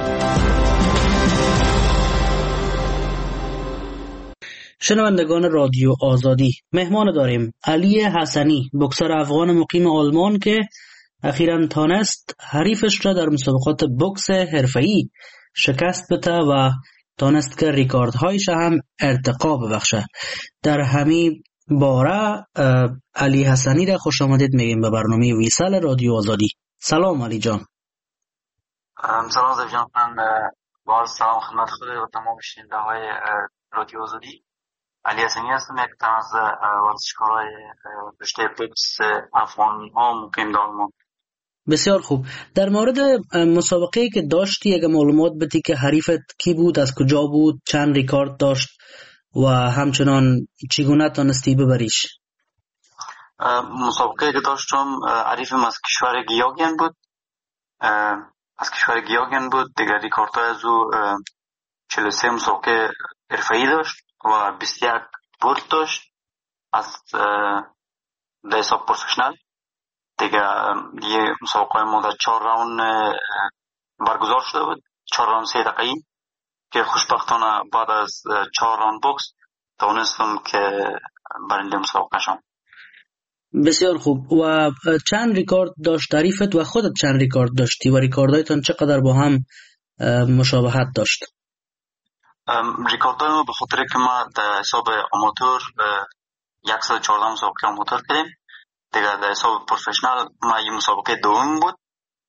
[SPEAKER 2] شنوندگان رادیو آزادی، مهمان داریم علی حسنی، بوکسر افغان مقیم آلمان که اخیراً تانست حریفش را در مسابقات بوکس حرفه‌ای شکست بده و تانست که ریکاردهایش هم ارتقا ببخشه. در همین باره علی حسنی را خوش آمدید میگیم به برنامه ویسل رادیو آزادی. سلام علی جان.
[SPEAKER 22] سلام زیب جان، من باز سلام خدمت خود و تمام شنونده های رادیو آزادی. علی حسنی هستم، یک تن از ورزشکارای رشته بوکس افغانی ها مقیم در آلمان.
[SPEAKER 2] بسیار خوب. در مورد مسابقه که داشتی اگه معلومات بدی که حریفت کی بود، از کجا بود، چند ریکارد داشت و همچنان چگونه تانستی ببریش؟
[SPEAKER 22] مسابقه که داشتم حریفم از کشور گیاگین بود، از کشور گیاگین بود. دیگر ریکاردهای از او چهل و سه مسابقه حرفه‌ای داشت و بیست و یک برد داشت از در حساب پروفشنال. دیگه یه مسابقه ما در چهار راوند برگزار شده بود، چهار راوند سه دقیقه‌ای که خوشبختانه بعد از چهار راوند بوکس توانستم که برنده مسابقه شدم.
[SPEAKER 2] بسیار خوب. و چند ریکارد داشت تعریفت و خودت چند ریکارد داشتی و ریکاردهایتان چقدر با هم مشابهت داشت؟
[SPEAKER 22] ریکاردهای ما به خاطر که ما در حساب آماتور صد و چهارده مسابقه آماتور کردیم. دیگه در حساب پروفشنال ما یه مسابقه دوم بود.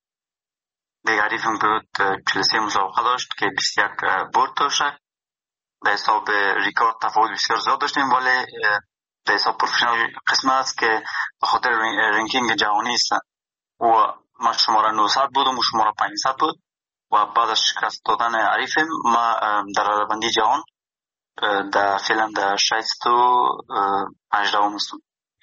[SPEAKER 22] دیگه حریفم بود چهل و سه مسابقه داشت که بیست و یک برد داشت. در حساب ریکارد تفاوت بسیار زیاد داشتیم، ولی در حساب پروفشنال قسم است که به خاطر رنکینگ جهانی است و ما شماره نهصد بود و ما شماره پانصد بود و بعد از شکست دادن حریفم ما در رده‌بندی جهان در فعلا در شصت و هجدهم هستم.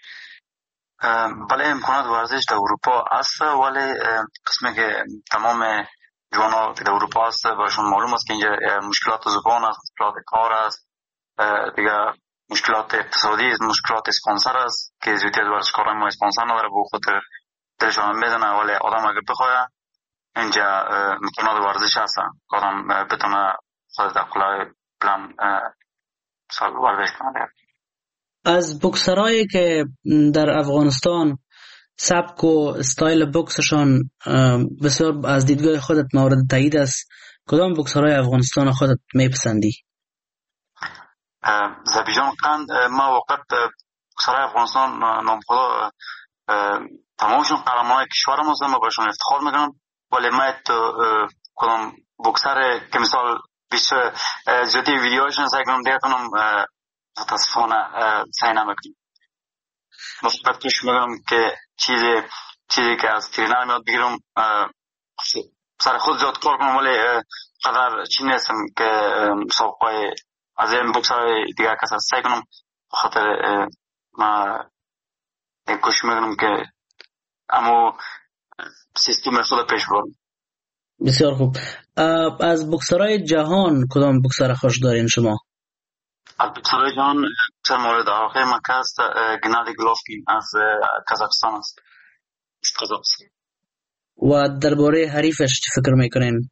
[SPEAKER 22] بله امکانات ورزش در اروپا هست، ولی قسمی که تمام جوانا که در اروپا هست برشون معلوم است که اینجا مشکلات زبان است، مشکلات کار است، دیگه مشکلات اقتصادی است، مشکلات اسپانسر است که زیادی از ورزشکاران ما اسپانسر نداره، به خاطر دلشون میزنه. ولی آدم اگه بخواد اینجا امکانات ورزش هست که آدم بتونه خود در کلاه پلان سال ورزش کنه.
[SPEAKER 2] از بوکسرایی که در افغانستان سبک و استایل بوکسشان بسیار از دیدگاه خودت مورد تایید است، کدام بوکسرای افغانستان خودت میپسندی؟
[SPEAKER 22] زبیجان قند ما وقت بوکسرای افغانستان نام خدا تمامشون قهرمانای کشورم هستن، ما باشون افتخار میکنم. ولی ما تو کدام بوکسر که مثال بیشتر زیادی ویدیوهاشون سعی کنم دیگه کنم متاسفانه سعی نمیکنم. مثبت پیش میگم که چیزی چیزی که از ترینر میاد بگیرم سر خود زیاد کار کنم، ولی قدر چی نیستم که مسابقه از این بوکسرهای دیگر کس سعی کنم. بخاطر ما کوشش میکنم که اما سیستم خود پیش برم.
[SPEAKER 2] بسیار خوب. از بوکسرهای جهان کدام بوکسر خوش دارین شما؟
[SPEAKER 22] از بوکسرهای جهان بوکسر مورد علاقه من که است گنادی گلوفکین از کازاخستان است. کازاخستان.
[SPEAKER 2] و درباره حریفش چی فکر میکنین؟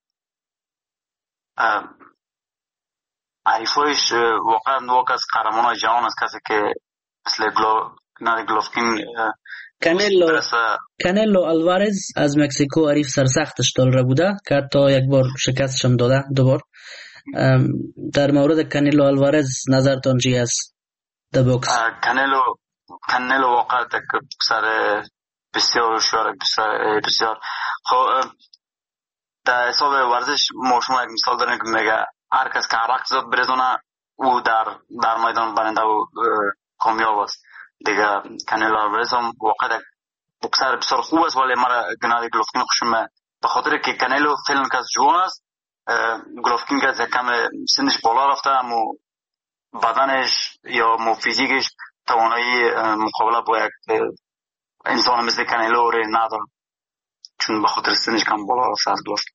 [SPEAKER 22] حریفش واقعا واقع از قهرمانای جهان است، کسی که مثل گلو گنادی گلوفکین
[SPEAKER 2] کانلو کانلو آلوارز از مکزیکو حریف سرسختش داره بوده که حتی یک بار شکستش هم داده دوبار. در مورد کانلو آلوارز نظرتون چی است در بوکس؟
[SPEAKER 22] کانلو کانلو واقعا یک بوکسر بسیار هوشیار، بسیار بسیار خب در حساب ورزش ما شما یک مثال داریم که میگه هر کس که عرق زد برزونه او در در میدان برنده و کامیاب است. دیگه کانلو آلوارز هم واقعا یک بوکسر بسیار خوب است، ولی مرا گنادی گلوفکین خوشم به خاطر که کانلو فعلا که جوان است، گلوفکین که کم سنش بالا رفته اما بدنش یا مو فیزیکش توانایی مقابله با یک انسان مثل کنیلو رو ندارم، چون به خاطر سنش کم بالا است از دوست.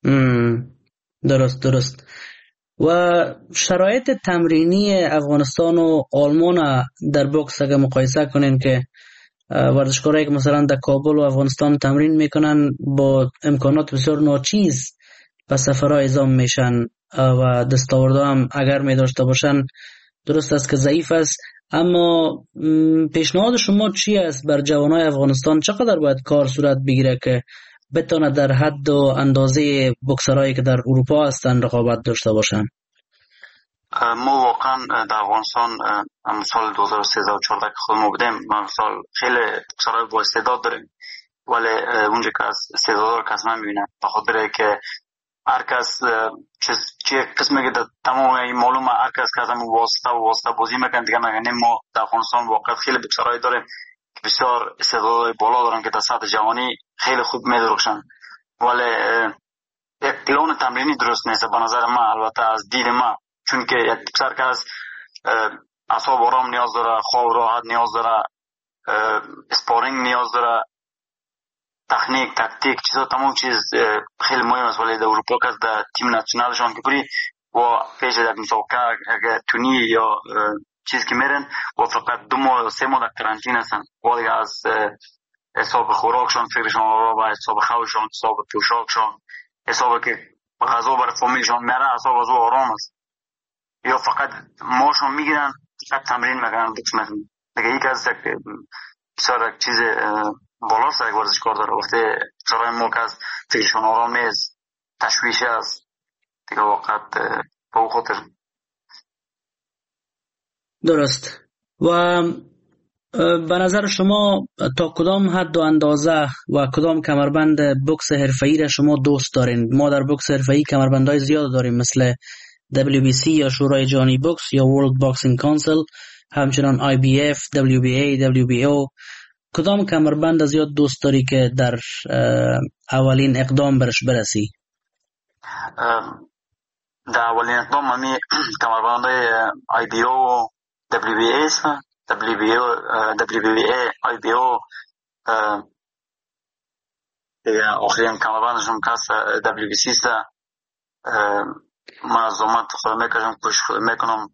[SPEAKER 2] درست درست. و شرایط تمرینی افغانستان و آلمان در بوکس اگه مقایسه کنین که ورزشکارایی که مثلا در کابل و افغانستان تمرین میکنن با امکانات بسیار ناچیز و سفرها اعزام میشن و دستاورده هم اگر می داشته باشن درست است که ضعیف است، اما پیشنهاد شما چی است بر جوانای افغانستان؟ چقدر باید کار صورت بگیره که بتونه در حد و اندازه بوکسرایی که در اروپا هستن رقابت داشته باشن؟
[SPEAKER 22] ما واقعا در افغانستان هم سال دو هزار و سیزده و چهارده که خودمون بودیم، ما سال خیلی بوکسرای با استعداد داریم، ولی اونجا که از استعداد رو کس نمیبینه، به خاطر که هر کس چه قسمی که تمام معلومه هر کس که از همون واسطه و واسطه بازی میکنه دیگه نگه. ما در افغانستان واقعا خیلی بوکسرای داریم که بسیار استعدادهای بالا دارن که در سطح جهانی خیلی خوب میدرخشن، ولی یک پلان تمرینی درست نیست به نظر من، البته از دید من، چون که یک بوکسر که از اعصاب آرام نیاز داره، خواب راحت نیاز داره، اسپارینگ نیاز داره، تکنیک تاکتیک چیزا تمام چیز خیلی مهم است. ولی در اروپا که در تیم ناسیونالشون که بری و پیش در مسابقه اگه تونی یا چیز که میرن و فقط دو ماه سه ماه در کرانتین هستن، ولی از حساب خوراکشون فکرشون را با حساب خوابشون، حساب پوشاکشون، حساب که غذا برای فامیلشون میاره، حساب از آرام است. یا فقط ماشون میگیرن فقط تمرین میکنن بوکس میکنن. دیگه یک از بسیار چیز بالاست یک ورزشکار داره، وقتی سرای ما که از فکرشون آرام نیست، تشویش است دیگه واقعا با او خاطر.
[SPEAKER 2] درست. و به نظر شما تا کدام حد و اندازه و کدام کمربند بوکس حرفه‌ای را شما دوست دارین؟ ما در بوکس حرفه‌ای کمربندهای زیاد داریم، مثل دبلیو بی سی یا شورای جهانی بوکس یا ورلد باکسینگ کانسل، همچنان آی بی اف، دبلیو بی ای، دبلیو بی او. کدام کمربند زیاد دوست داری که در اولین اقدام برش برسی؟
[SPEAKER 22] در اولین اقدام همی کمربند آی بی او و دبلیو بی ای است. دبلیو بی او، دبلیو بی ای، آی بی او دیگه آخرین کمربندشون که است دبلیو بی سی است. من از زمان خود میکنم کوشش خود میکنم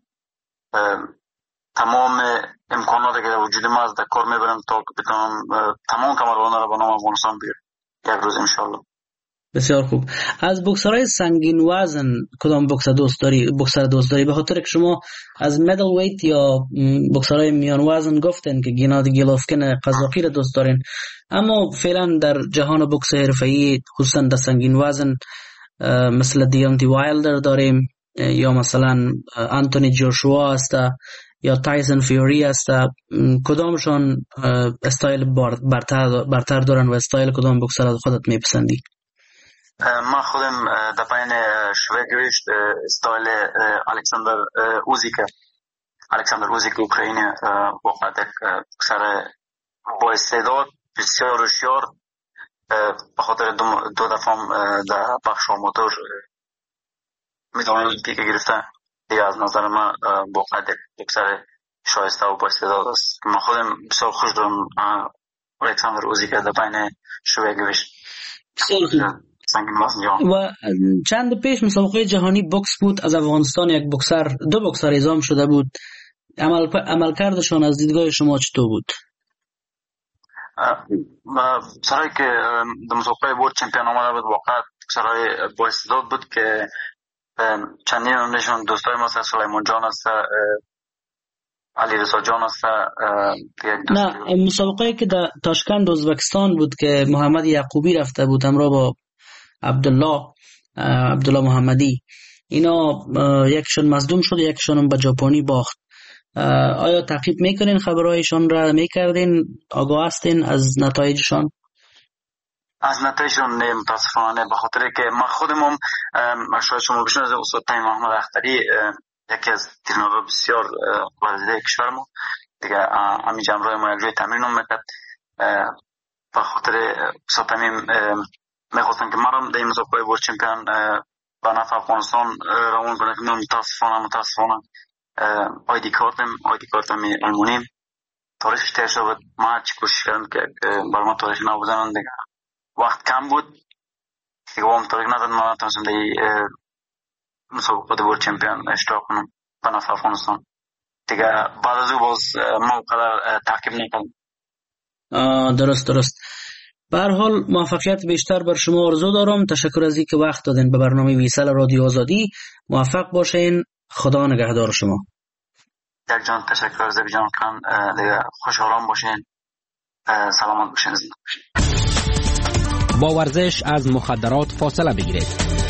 [SPEAKER 22] تمام امکاناتی که در وجود ما از در کار میبرم تا بتونم تمام کمربندان را با نام افغانستان بیارم یک روز انشالله.
[SPEAKER 2] بسیار خوب. از بوکسرهای سنگین وزن کدام بوکسر دوست داری؟ بوکسر دوست داری به خاطر که شما از میدل ویت یا بوکسرهای میان وزن گفتن که گینادی گیلوفکن قزاقی را دوست دارین، اما فعلا در جهان بوکس حرفه‌ای خصوصا در سنگین وزن مثل دیانتی وایلدر داریم، یا مثلا آنتونی جوشوا است، یا تایسون فیوری است. کدامشان استایل برتر برتر دارن و استایل کدام بوکسر از خودت میپسندی؟
[SPEAKER 22] من خودم در پایین شویگویشت استایل الکساندر اوزیک الکساندر اوزیک اوکراینی واقعا یک بوکسر با استعداد بسیار هوشیار، به خاطر دو دفعه در بخش آماتور میدان المپیک گرفته. دیگه از نظر من واقعا یک بوکسر شایسته و با استعداد است. من خودم بسیار خوش دارم الکساندر اوزیک در پایین شویگویشت.
[SPEAKER 2] و چند پیش مسابقه جهانی بوکس بود، از افغانستان یک بوکسر دو بوکسر اعزام شده بود. عمل عملکردشان از دیدگاه شما چطور بود؟
[SPEAKER 22] سرایی که در مسابقه ورلد چمپیون آمده بود واقعا سرای با استعداد بود که چندین نشون دوستای ما هست، سلیمان جان است، علی رضا جان است.
[SPEAKER 2] نه، مسابقه که در تاشکند ازبکستان بود که محمد یعقوبی رفته بود همراه با عبدالله عبدالله محمدی، اینا یکشون مصدوم شد، یکشون به ژاپنی باخت. آیا تعقیب میکنین خبرهایشان را میکردین؟ آگاه هستین از نتایجشان؟
[SPEAKER 22] از نتایجشان نه متاسفانه، به خاطر که من خودم هم شاید شما بشناسید استاد تیم محمد اختری یکی از ترینرها بسیار ورزیده کشور ما دیگه همین جمعه ما یک جای تمرین هم میکرد. به خاطر استاد تیم میخواستن که من در این مسابقه ورلد چمپیون به نفع افغانستان روان کنه که من متاسفانه متاسفانه آیدی کارتم آیدی کارتم المونیم تاریخش تیر شد. ما چی کوشش کردم که بر ما تاریخ نو بزنن دیگه. وقت کم بود دیگه وام تاریخ نداد. ما تونستم دیگه مسابقات ورلد چمپیون اشتراک کنم به نفع افغانستان. دیگه بعد از او باز ما قدر تعقیب نکردم.
[SPEAKER 2] درست درست. به هر حال موفقیت بیشتر بر شما آرزو دارم. تشکر از اینکه وقت دادین به برنامه ویسال رادیو آزادی. موفق باشین. خدا نگهدار شما.
[SPEAKER 22] یک جان تشکر از جان خان. دیگه خوش آرام باشین. سلامت باشین. زنده باشین.
[SPEAKER 20] با ورزش از مخدرات فاصله بگیرید.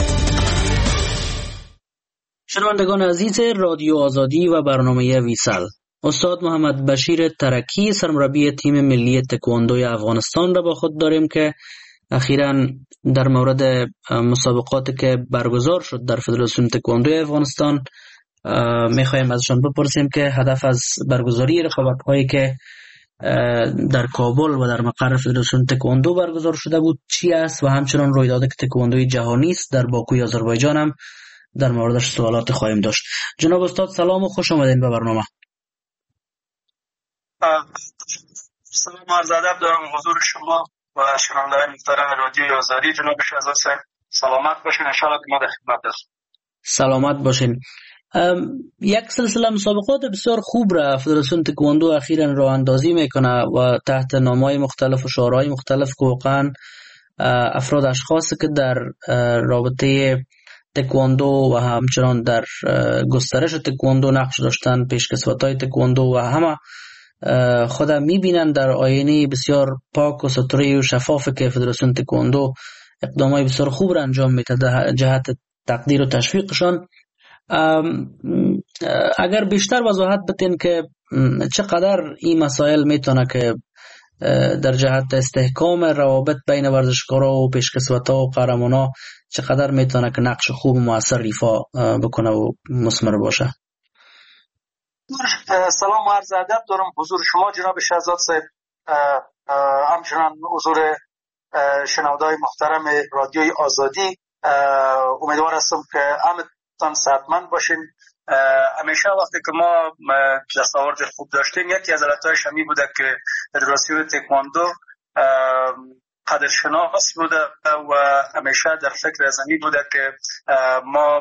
[SPEAKER 2] شنوندگان عزیز رادیو آزادی و برنامه ویسال، استاد محمد بشیر ترکی سرمربی تیم ملی تکواندوی افغانستان را با خود داریم که اخیراً در مورد مسابقاتی که برگزار شد در فدراسیون تکواندوی افغانستان میخوایم ازشان بپرسیم که هدف از برگزاری رقابت‌هایی که در کابل و در مقر فدراسیون تکواندو برگزار شده بود چی است و همچنان رویدادی که تکواندوی جهانی است در باکوی آذربایجان هم در موردش سوالات خواهیم داشت. جناب استاد سلام و خوش آمدین به برنامه.
[SPEAKER 21] سلام عرض ادب دارم حضور شما و شنوندگان محترم رادیو آزادی. جناب شهزاد صاحب سلامت باشین. ان شاءالله که ما در خدمت هستیم.
[SPEAKER 2] سلامت باشین. یک سلسله مسابقات بسیار خوب را فدراسیون تکواندو اخیراً راه اندازی میکنه و تحت نامهای مختلف و شعارهای مختلف که واقعاً افراد اشخاصی که در رابطه تکواندو و همچنان در گسترش تکواندو نقش داشتن، پیشکسوتای تکواندو و همه خود میبینن در آینه بسیار پاک و ستره و شفاف که فدراسیون تکواندو اقدامات بسیار خوب را انجام میده در جهت تقدیر و تشویقشان. اگر بیشتر وضاحت بتین که چقدر این مسائل میتونه که در جهت استحکام روابط بین ورزشکارا و پیشکسوتا و قهرمانا چقدر میتونه که نقش خوب و مؤثر ایفا بکنه و مثمر باشه.
[SPEAKER 21] سلام و عرض ادب دارم حضور شما جناب شهزاد صاحب، همچنان حضور شنوندگان محترم رادیوی آزادی. امیدوار هستم که همتون صحتمند باشین. همیشه وقتی که ما دستاورد خوب داشتیم یکی از علتهایش همی بوده که فدراسیون تکواندو قدرشناس بوده و همیشه در فکر از همی بوده که ما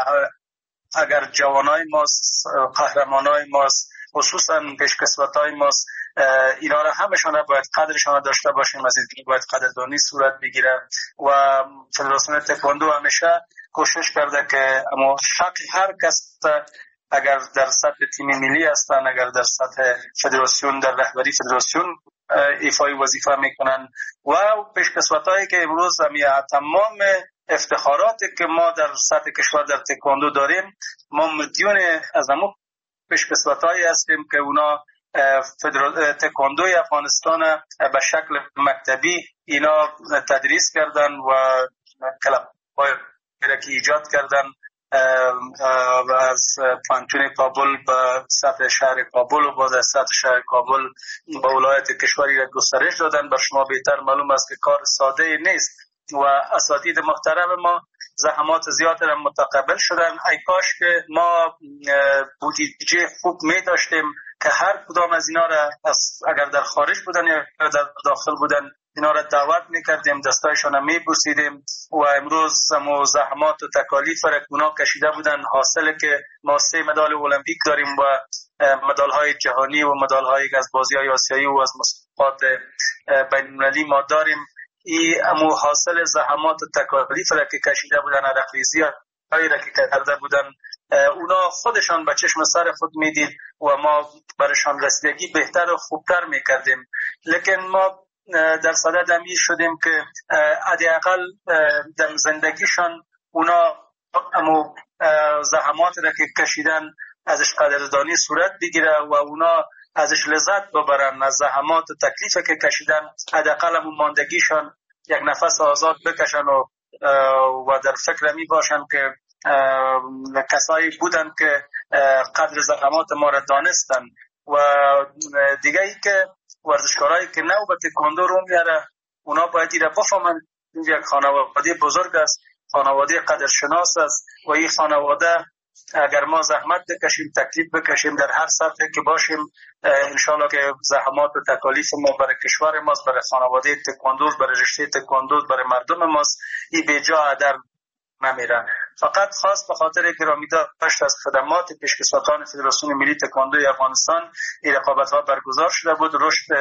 [SPEAKER 21] اگر جوانای ماست، قهرمانای ماست، خصوصا پیشکسوتای ماست، اینا را همشان را باید قدرشان داشته باشیم، از این باید قدردانی صورت بگیره و فدراسیون تکواندو همیشه کوشش کرده که اما شکل هر کس اگر در سطح تیم ملی هستن، اگر در سطح فدراسیون در رهبری فدراسیون ایفای وظیفه میکنن و پیشکسوتایی که امروز همی تمام افتخاراتی که ما در سطح کشور در تکواندو داریم، ما مدیون از همون پیشکسوتایی هستیم که اونا تکواندوی افغانستان به شکل مکتبی اینا تدریس کردن و کلاب‌های که ایجاد کردن و از پانتون کابل به سطح شهر کابل و بعد از سطح شهر کابل به ولایت کشوری را گسترش دادن. بر شما بهتر معلوم است که کار ساده نیست و اساتید محترم ما زحمات زیاد را متقبل شدن. ای کاش که ما بودجه خوب می داشتیم که هر کدام از اینا را اگر در خارج بودن یا در داخل بودن اینا را دعوت میکردیم، دستایشان را میبوسیدیم و امروز ما زحمات و تکالیف را اونا کشیده بودن حاصل که ما سه مدال المپیک داریم و مدال های جهانی و مدال های از بازی های آسیایی و از مسابقات بین المللی ما داریم. این امو حاصل زحمات و تکالیف را که کشیده بودن، عرق‌ریزی هایی را که کرده بودن، اونا خودشان به چشم سر خود میدید و ما برشان رسیدگی بهتر و خوبتر میکردیم. لیکن ما در صدد همی شدیم که حداقل در زندگیشان اونا امو زحمات را که کشیدن ازش قدردانی صورت بگیره و اونا ازش لذت ببرن، از زحمات و تکلیف که کشیدن حداقل همون ماندگیشان یک نفس آزاد بکشن و و در فکر می باشن که کسایی بودن که قدر زحمات ما را دانستن و دیگه ای که ورزشکارایی که نو به تکواندو رو میاره اونا باید ایره بفهمن این یک خانواده بزرگ است، خانواده قدرشناس است و این خانواده اگر ما زحمت بکشیم، تکلیف بکشیم، در هر سطحی که باشیم، انشالله که زحمات و تکالیف ما برای کشور ماست، برای خانواده تکواندوز، برای رشته تکواندوز، برای مردم ماست، این به جا هدر نمیره. فقط خاص به خاطر گرامی داشت از خدمات پیشکسوتان فدراسیون ملی تکواندوی افغانستان این رقابت ها برگزار شده بود. رشد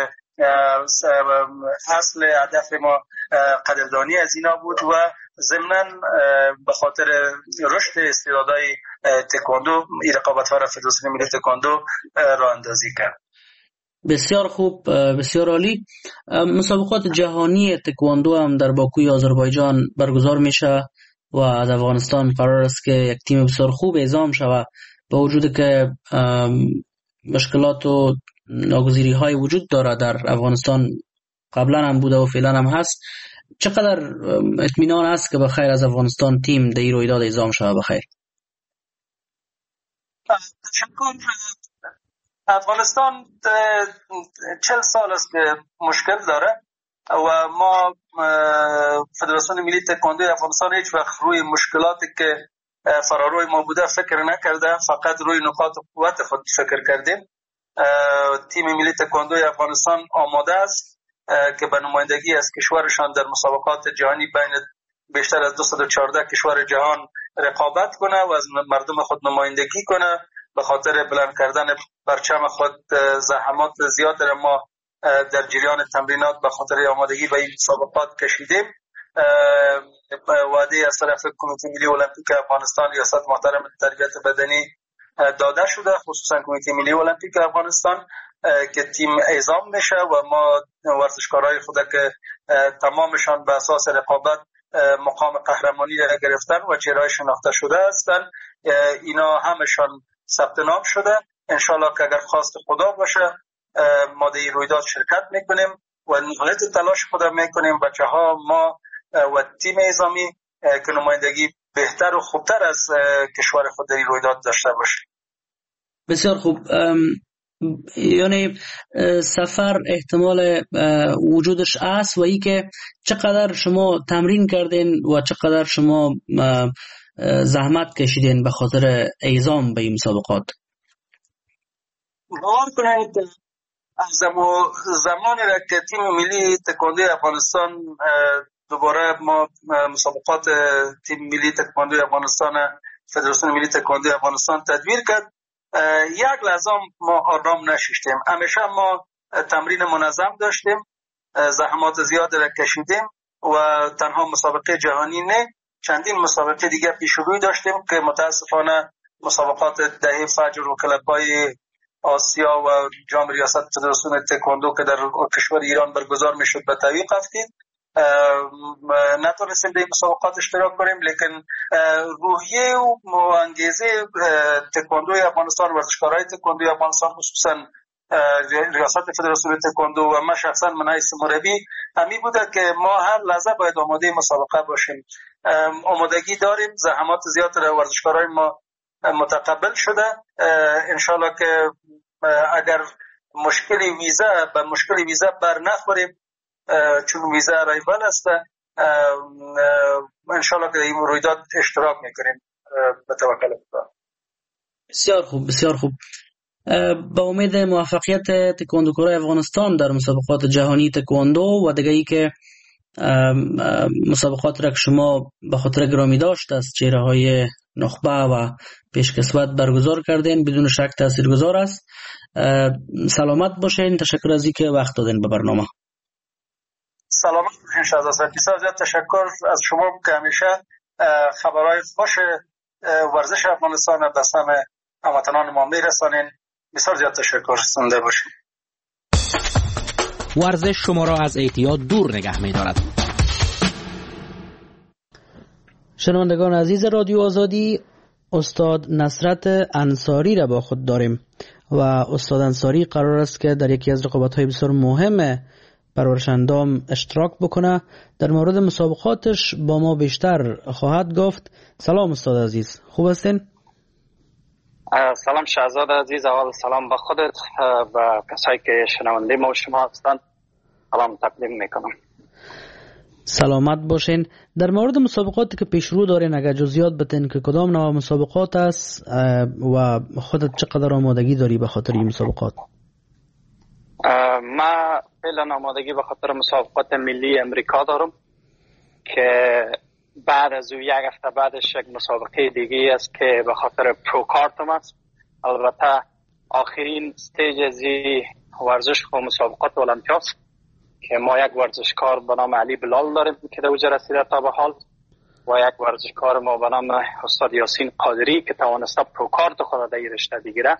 [SPEAKER 21] اصل هدف ما قدردانی از اینا بود و ضمناً به خاطر رشد استعدادهای تکواندو این رقابت ها را فدراسیون ملی تکواندو راه اندازی کرد.
[SPEAKER 2] بسیار خوب، بسیار عالی. مسابقات جهانی تکواندو هم در باکوی آذربایجان برگزار میشه و از افغانستان قرار است که یک تیم بسیار خوب اعزام شود. با وجود که مشکلات و ناگزیری های وجود داره در افغانستان، قبلا هم بوده و فعلا هم هست، چقدر اطمینان است که بخیر از افغانستان تیم در این رویداد اعزام شود؟ بخیر.
[SPEAKER 21] تشکر. افغانستان چهل سال است که مشکل داره و ما فدراسیون ملی تکواندو افغانستان هیچ وقت روی مشکلاتی که فراروی ما بوده فکر نکرده، فقط روی نقاط قوت خود فکر کردیم. تیم ملی تکواندو افغانستان آماده است که به نمایندگی از کشورشان در مسابقات جهانی بین بیشتر از دویست و چهارده کشور جهان رقابت کنه و از مردم خود نمایندگی کنه. به خاطر بلند کردن پرچم خود زحمات زیاد را ما در جریان تمرینات به خاطر آمادگی به این مسابقات کشیدیم. وعده از طرف کمیته ملی المپیک افغانستان ریاست محترم تربیت بدنی داده شده، خصوصا کمیته ملی المپیک افغانستان، که تیم اعزام میشه و ما ورزشکارای خود که تمامشان به اساس رقابت مقام قهرمانی را گرفتن و چهره‌های شناخته شده هستند، اینا همشان ثبت نام شده. انشالله که اگر خواست خدا باشه ما در این رویداد شرکت میکنیم و نهایت تلاش خود میکنیم بچه ها ما و تیم اعزامی که نمایندگی بهتر و خوبتر از کشور خود در این رویداد داشته باشه.
[SPEAKER 2] بسیار خوب. یعنی سفر احتمال وجودش است و ای که چقدر شما تمرین کردین و چقدر شما زحمت کشیدین به خاطر اعزام به این مسابقات؟
[SPEAKER 21] باور کنید از زمانی را که تیم ملی تکواندو افغانستان دوباره ما مسابقات تیم ملی تکواندو افغانستان فدراسیون ملی تکواندو افغانستان تدویر کرد، یک لحظه ما آرام نشیدیم. همیشه ما تمرین منظم داشتیم، زحمات زیاد را کشیدیم و تنها مسابقه جهانی نه، چندین مسابقه دیگه پیشروی داشتیم که متاسفانه مسابقات دهه فجر و کلب‌های آسیا و جام ریاست فدراسیون تکواندو که در کشور ایران برگزار میشد به تعویق افتید، نتونستیم در مسابقات اشتراک کنیم. لیکن روحیه و انگیزه تکواندو افغانستان، ورزشکارای تکواندو افغانستان، خصوصا ریاست فدراسیون تکواندو و من شخصا من حیث مربی همی بوده که ما هر لحظه باید آماده مسابقه باشیم. آمادگی داریم، زحمات زیاد را ورزشکارای ما متقبل شده. انشالله که اگر مشکل ویزا به مشکل ویزا بر نخوریم، چون ویزا رایگان است، انشالله که این رویداد اشتراک میکنیم به توکل خدا.
[SPEAKER 2] بسیار خوب، بسیار خوب. با امید موفقیت تکواندوکارای افغانستان در مسابقات جهانی تکواندو و دیگه ای که مسابقات را که شما به خاطر گرامی داشت از چهره های نخبه و پیشکسوت برگزار کردین، بدون شک تاثیرگذار است. سلامت باشین. تشکر از اینکه وقت دادین به برنامه.
[SPEAKER 21] سلامت باشین شهزاده. بسیار زیاد تشکر از شما که همیشه خبرهای خوش ورزش افغانستان به سمع هموطنان ما میرسانین. بسیار زیاد تشکر. زنده باشین.
[SPEAKER 20] ورزش شما را از اعتیاد دور نگه می‌دارد.
[SPEAKER 2] شنوندگان عزیز رادیو آزادی، استاد نصرت انصاری را با خود داریم و استاد انصاری قرار است که در یکی از رقابت‌های بسیار مهم پرورش اندام اشتراک بکنه. در مورد مسابقاتش با ما بیشتر خواهد گفت. سلام استاد عزیز، خوب هستین؟
[SPEAKER 3] سلام شهزاده عزیز، اول سلام به خودت و کسایی که شنونده ما و شما هستند سلام تقدیم میکنم.
[SPEAKER 2] سلامت باشین. در مورد مسابقاتی که پیش رو دارین اگر جزئیات بتین که کدام نوع مسابقات است و خودت چقدر آمادگی داری به خاطر این مسابقات؟
[SPEAKER 3] ما فعلا آمادگی به خاطر مسابقات ملی امریکا دارم که بعد از او یک هفته بعدش یک مسابقه دیگه است که به خاطر پرو کارتم است. البته آخرین استیج از ورزش خو مسابقات المپیاد که ما یک ورزشکار به نام علی بلال داریم که در اوجه رسیده تا به حال و یک ورزشکار ما به نام استاد یاسین قادری که توانسته پرو کارت خود در این رشته بگیره.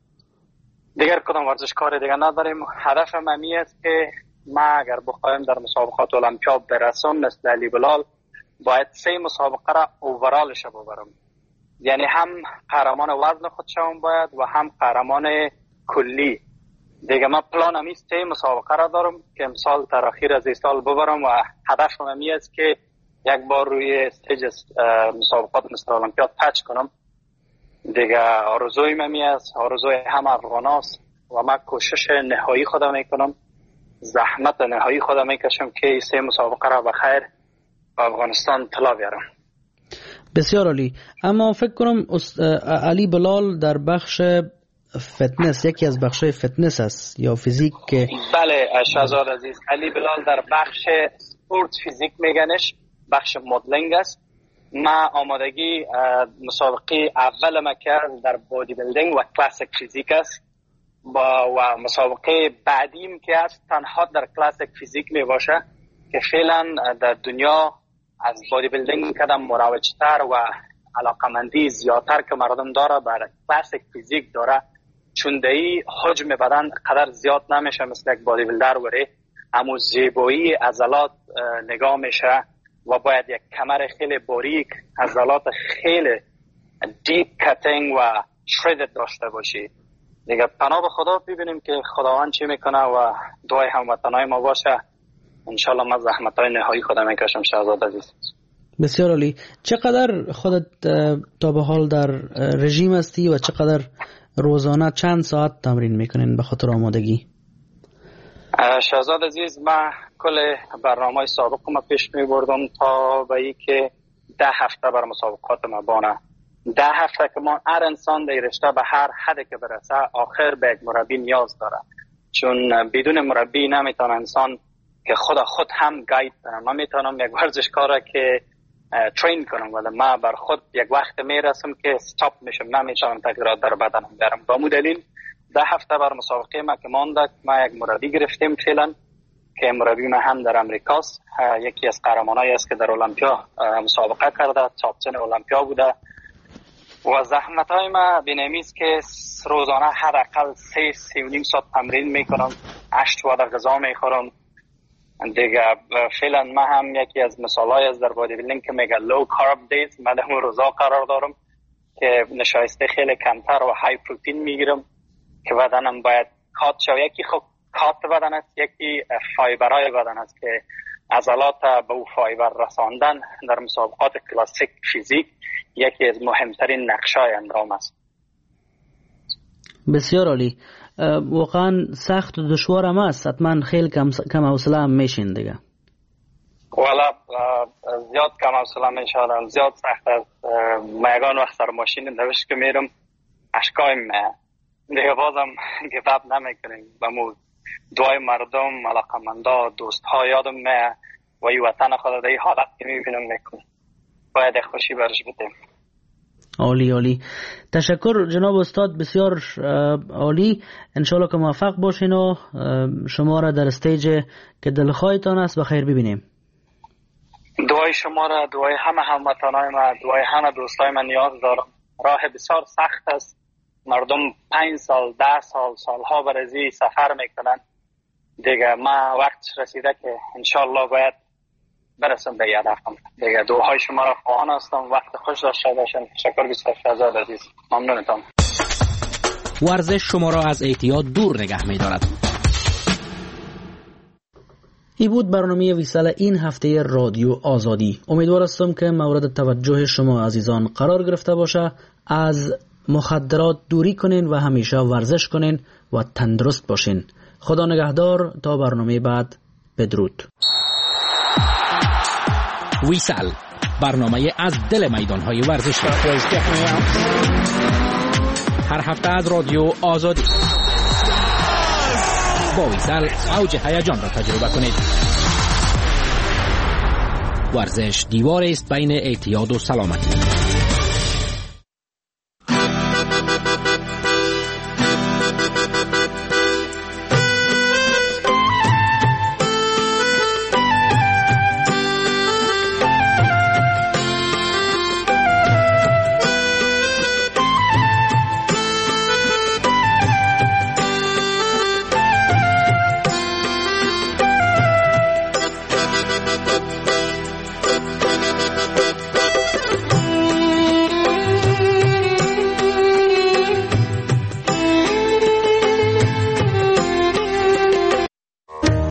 [SPEAKER 3] دیگر کدام ورزشکار دیگر نداریم. هدف من این است که ما اگر بخوایم در مسابقات المپیاد برسم مثل علی بلال باید سه مسابقه را اوورالش ببرم، یعنی هم قهرمان وزن خود شوم باید و هم قهرمان کلی. دیگه من پلان همی سه مسابقه را دارم که امسال در اخیر از این سال ببرم و هدف من همی است که یک بار روی استیج مسابقات مثل المپیاد تچ کنم. دیگه آرزوی من همی است، آرزوی همه افغان است و من کوشش نهایی خودم میکنم، زحمت نهایی خودم میکشم که سه مسابقه را بخیر و افغانستان طلا بیارم.
[SPEAKER 2] بسیار عالی. اما فکر کنم علی بلال در بخش فتنس، یکی از بخشای فتنس است یا فیزیک که
[SPEAKER 3] بله شهزاد عزیز، علی بلال در بخش سپورت فیزیک میگنش، بخش مدلینگ است. ما آمادگی مسابقه اول ما کرد در بادی بیلدینگ و کلاسیک فیزیک است با و مسابقه بعدیم که است تنها در کلاسیک فیزیک می باشه که فعلا در دنیا از بادی بیلدینگ کدام مروجتر و علاقمندی زیادتر که مردم داره برای کلاسیک فیزیک داره، چون دایی حجم بدن قدر زیاد نمیشه مثل یک بادی بیلدر وره، اما زیبایی عضلات نگاه میشه و باید یک کمر خیلی باریک، عضلات خیلی دیپ کاتینگ و شردد داشته باشی. دیگه پناه به خدا ببینیم که خداوند چی میکنه و دعای هموطنای ما باشه. انشالله من زحمتای نهایی خودم میکشم شهزاد عزیز.
[SPEAKER 2] بسیار عالی. چقدر خودت تا به حال در رژیم هستی و چقدر روزانه چند ساعت تمرین میکنین به خاطر آمادگی؟
[SPEAKER 3] شهزاد عزیز من کل برنامه سابق ما پیش میبردم تا به ای که ده هفته بر مسابقات ما بانه. ده هفته که ما هر انسان در رشته به هر حدی که برسه آخر به یک مربی نیاز داره، چون بدون مربی نمیتونه انسان که خدا خود هم گاید کنم. من میتونم یک ورزشکار که ترین کنم ولی من بر خود یک وقت میرسم که استاپ میشم، نمیتونم تغییرات در بدنم بیارم. با مو دلیل ده هفته بر مسابقه ما که مانده ما یک مربی گرفتیم فعلا که مربی ما هم در امریکاست، یکی از قهرمانایی است که در المپیا مسابقه کرده، تاپ ده المپیا بوده و زحمتای ما بینمیست که روزانه حداقل سه سه و نیم ساعت تمرین میکنم، هشت وعده غذا میخورم. دیگه فعلا ما هم یکی از مثالای از در بادی بیلدینگ که میگه لو کارب دیز، من در اون روزا قرار دارم که نشایسته خیلی کمتر و های پروتین میگیرم که بدنم باید کات شو. یکی خب کات بدن است، یکی فایبرای بدن است که عضلات به او فایبر رساندن در مسابقات کلاسیک فیزیک یکی از مهمترین نقشای اندام است.
[SPEAKER 2] بسیار عالی. واقعا سخت و دشوار هم است، حتما خیلی کم کم حوصله هم میشین دیگه.
[SPEAKER 3] والا زیاد کم حوصله میشم، زیاد سخت است. میگان وقت سر ماشین نوشت که میرم اشکایم دیگه بازم گفت نمیکنیم با مو دعای مردم، علاقمندا، دوست ها یادم می و ای وطن خود در این حالت که میبینم میکنم باید خوشی برش بدیم.
[SPEAKER 2] عالی عالی. تشکر جناب استاد، بسیار عالی. انشالله که موفق باشین و شما را در استیج که دلخواهتان است بخیر ببینیم.
[SPEAKER 3] دعای شما را، دعای همه هموطنای ما، دعای همه دوستای من نیاز دارم. راه بسیار سخت است، مردم پنج سال ده سال سالها برازی سفر میکنن. دیگه ما وقت رسیده که انشالله باید برسم به هدفم. دیگه دعاهای شما را خواهان هستم. وقت خوش داشته باشین. تشکر بسیار شهزاد عزیز، ممنونتم.
[SPEAKER 20] ورزش شما را از اعتیاد دور نگه می‌دارد.
[SPEAKER 2] ای بود برنامه ویسال این هفته رادیو آزادی. امیدوار هستم که مورد توجه شما عزیزان قرار گرفته باشه. از مخدرات دوری کنین و همیشه ورزش کنین و تندرست باشین. خدا نگهدار تا برنامه بعد. بدرود.
[SPEAKER 20] ویسل، برنامه از دل میدانهای ورزشی. هر هفته از رادیو آزادی. با ویسل اوج هیجان را تجربه کنید. ورزش دیواری است بین اعتیاد و سلامتی.